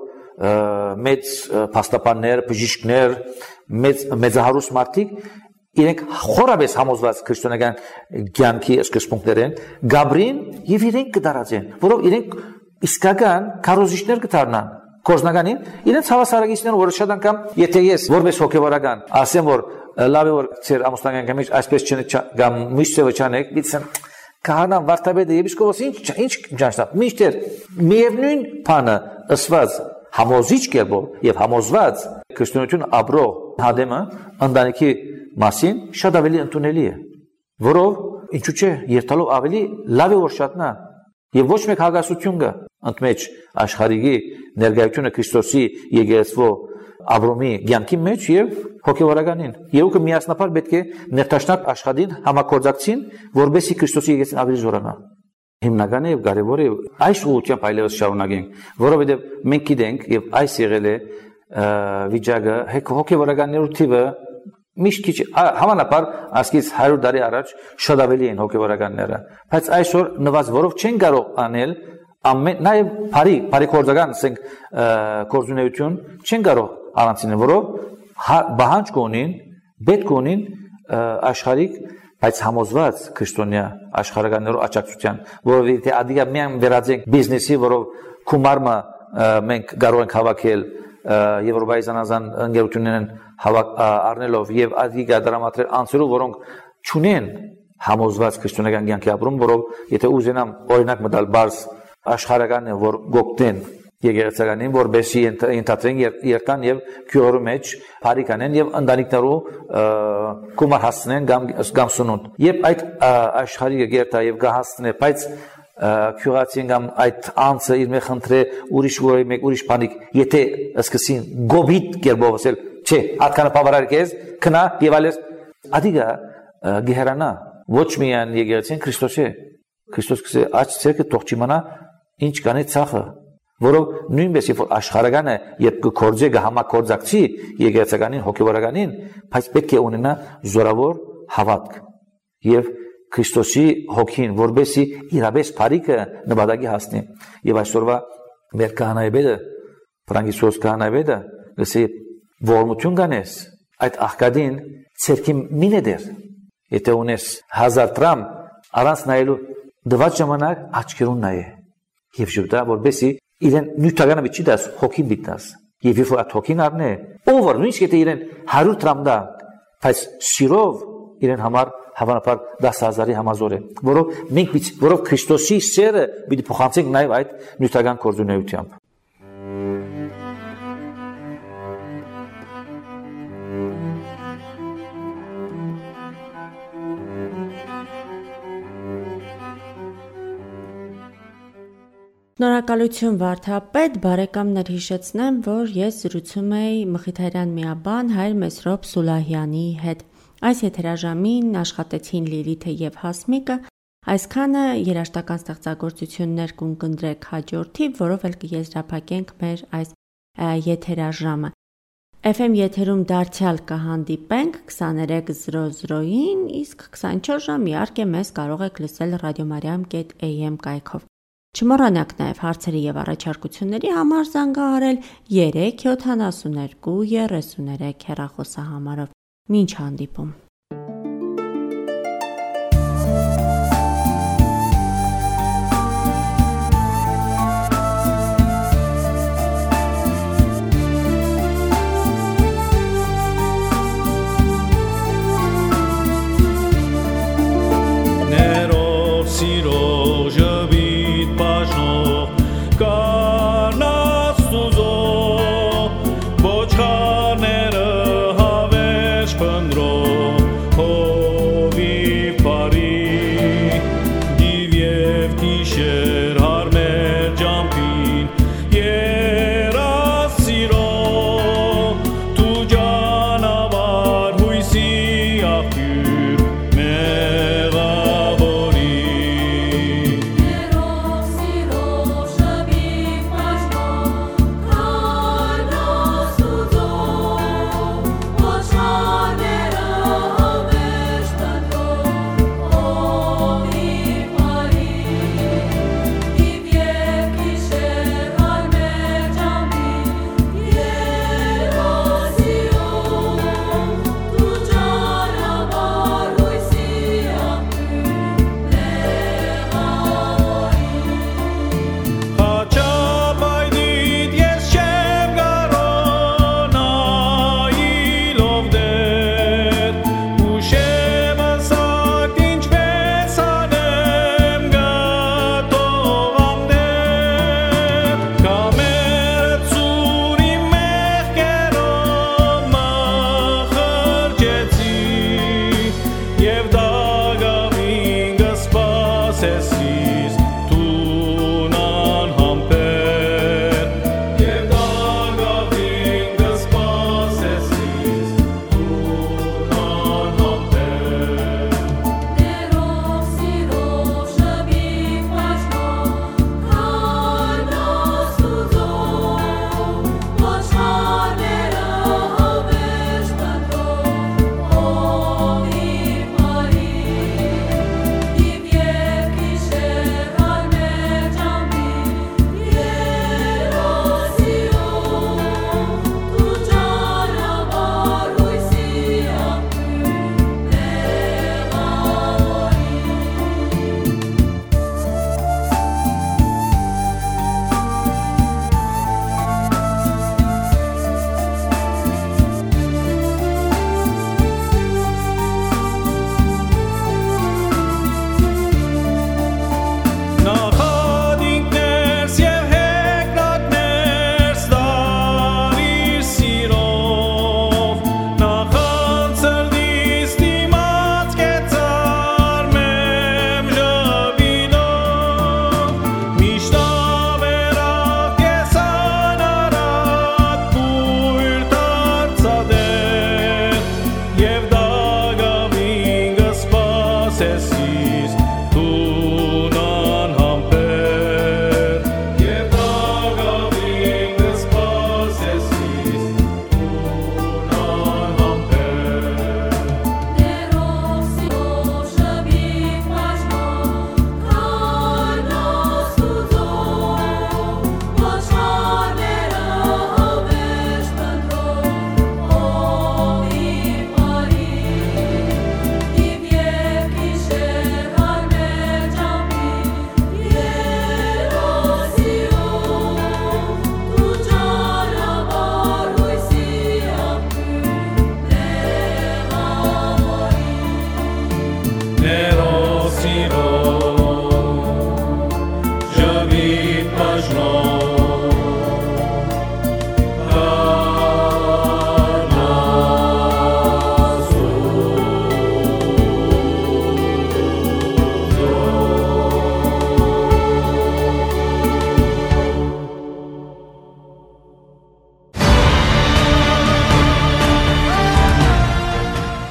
մեծ փաստաբաններ, բժիշկներ, մեծահարուստ մարդիկ իրենք խորաբես համոզված քրիստոնեական կյանքի սկզբունքներ են, գաբրին եւ իրենք կդարածեն, որով իրենք իսկական քարոզիչներ կդառնան։ Կորզնականին իրենց հավասարակիցներն, որը շատ անգամ եթե ես որպես հոգևորական ասեմ, որ լավ է որ ծեր ամուսնական կամիջ այսպես չգամ միշտ չանեք, դիցն քահանան վարդապետը եպիսկոպոսը ինչ ճանաչա։ Միշտ միևնույն բանը ըսված համոզիչ կերպով եւ համոզված քրիստոնեություն ապրող հադեմը ընտանիքի մասին շատ ավելի ընդունելի է, որով ինչու՞ չէ երթալով ավելի լավ է որ շատնա եւ ոչ մեկ հագասություն կա ընդմեջ աշխարհի ներկայությունը Քրիստոսի եկեղեցու Աբրոմի կյանքի մեջ եւ հոգեվորականին։ Երկու միասնապար պետք է ներդաշնակ աշխատին համակորձակցին, որբեսի Քրիստոսի եկեղեցին ավելի զորանա։ Հիմնական է եւ կարեւոր է այս ուղղությամբ այլևս շարունակենք, որովհետեւ մենք գիտենք եւ այս եղել է վիճակը հոգեվորականների թիվը միշտ քիչ հավանաբար ասկից 100 տարի առաջ շատ ավելի են հոգեվորականները, բայց այսօր նված որով չեն կարող անել նաև բարի կորձական ասենք կորձունեություն չեն կարող առանցնել, որով բանջ կունին, պետք ունին աշխարհիկ, բայց համոզված քրիստոնյա աշխարհականներով աջակցության, որովհետեւ ադիգա միայն վերածենք բիզնեսի, որով կումարը մենք կարող ենք հավաքել Եվրոպայի զանազան ընկերություններն առնելով եւ ադիգա դրամատրել անձերով, որոնք չունեն համոզված քրիստոնեական կյանքի ապրում, որով եթե ուզենամ օրինակ մտալ բարձ աշխարհական է, որ գոկտեն եկեղեցականին, որբեսի ընթացեն երթան եւ քյուրու մեջ բարիկանեն եւ ընտանիքներու կումար հասնեն կամ սնունդ։ Եվ այդ աշխարհի եկեղեցը եւ գահացնե, բայց քյուրացին կամ այդ անձը իր մեջ խնդրե ուրիշ որի մեկ ուրիշ բանիկ, եթե սկսին գոբիտ կերպով ասել, չէ, այդքանը բավարար կես, քնա եւ այլս, ադիգա գեհրանա ոչ միայն եկեղեցին Քրիստոսի Քրիստոս կսե աչ ցերկը թող չիմանա ինչ կանի ցախը, որով նույնպես երբ որ աշխարհականը երբ կկորձե կհամակորձակցի եկեղեցականին հոգևորականին, բայց պետք է ունենա զորավոր հավատք եւ Քրիստոսի հոգին, որբեսի իրապես բարիկը նպատակի հասնի։ Եվ այսօրվա մեր քահանայբեդը, Ֆրանգիսոս քահանայբեդը, լսի ողորմություն կանես այդ աղքատին ցերկի մինեդեր, եթե ունես 1000 դրամ առանց նայելու դված ժամանակ աչքերուն նայե եւ ժուտա որբեսի իրեն նյութականը վիճի դաս հոգին բիտաս եւ երբ որ հոգին առնե over նույնիսկ եթե իրեն 100 դրամ դա բայց սիրով իրեն համար հավանաբար 10000-ի համազոր է որով մենք որով Քրիստոսի սերը պիտի փոխանցենք նաեւ այդ նյութական կորձունեությամբ։ Շնորհակալություն վարդապետ, բարեկամներ հիշեցնեմ, որ ես զրուցում էի Մխիթարյան միաբան Հայր Մեսրոպ Սուլահյանի հետ։ Այս եթերաժամին աշխատեցին Լիլիթը եւ Հասմիկը, այսքանը երաժշտական ստեղծագործություններ կընկնդրեք հաջորդի, որով էլ կեզրափակենք մեր այս եթերաժամը։ FM եթերում դարձյալ կհանդիպենք 23:00-ին, իսկ 24 ժամ իհարկե մեզ կարող եք լսել radiomariam.am կայքով։ Չմոռանաք նաև հարցերի եւ առաջարկությունների համար զանգահարել 37233 հեռախոսահամարով։ Մինչ հանդիպում։ Bochkanere havesh pendro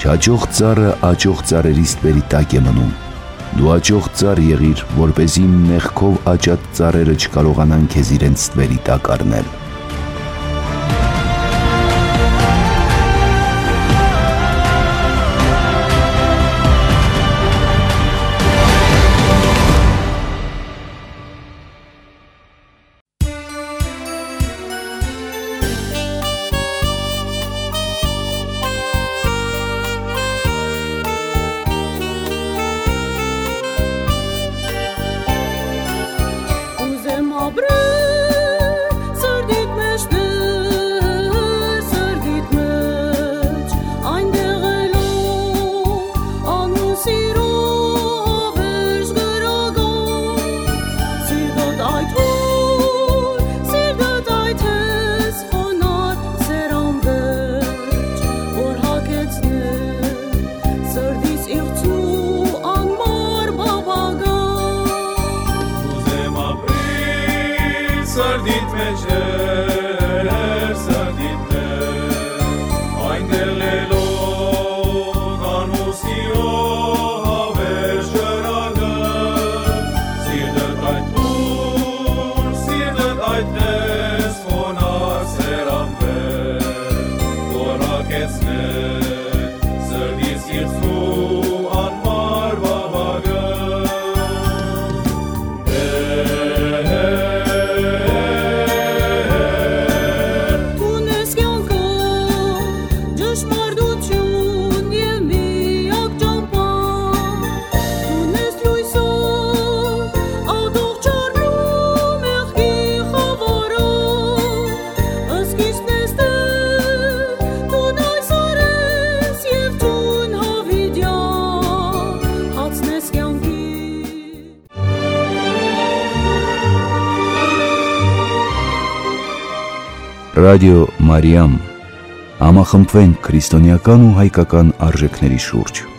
Չաճող ծառը աճող ծառերի ստվերի տակ է մնում։ Դու աճող ծառ եղիր, որպեսզի մեղքով աճած ծառերը չկարողանան քեզ իրենց ստվերի տակ առնել։ Ռադիո Մարիամ, համախմբվենք քրիստոնեական ու հայկական արժեքների շուրջ։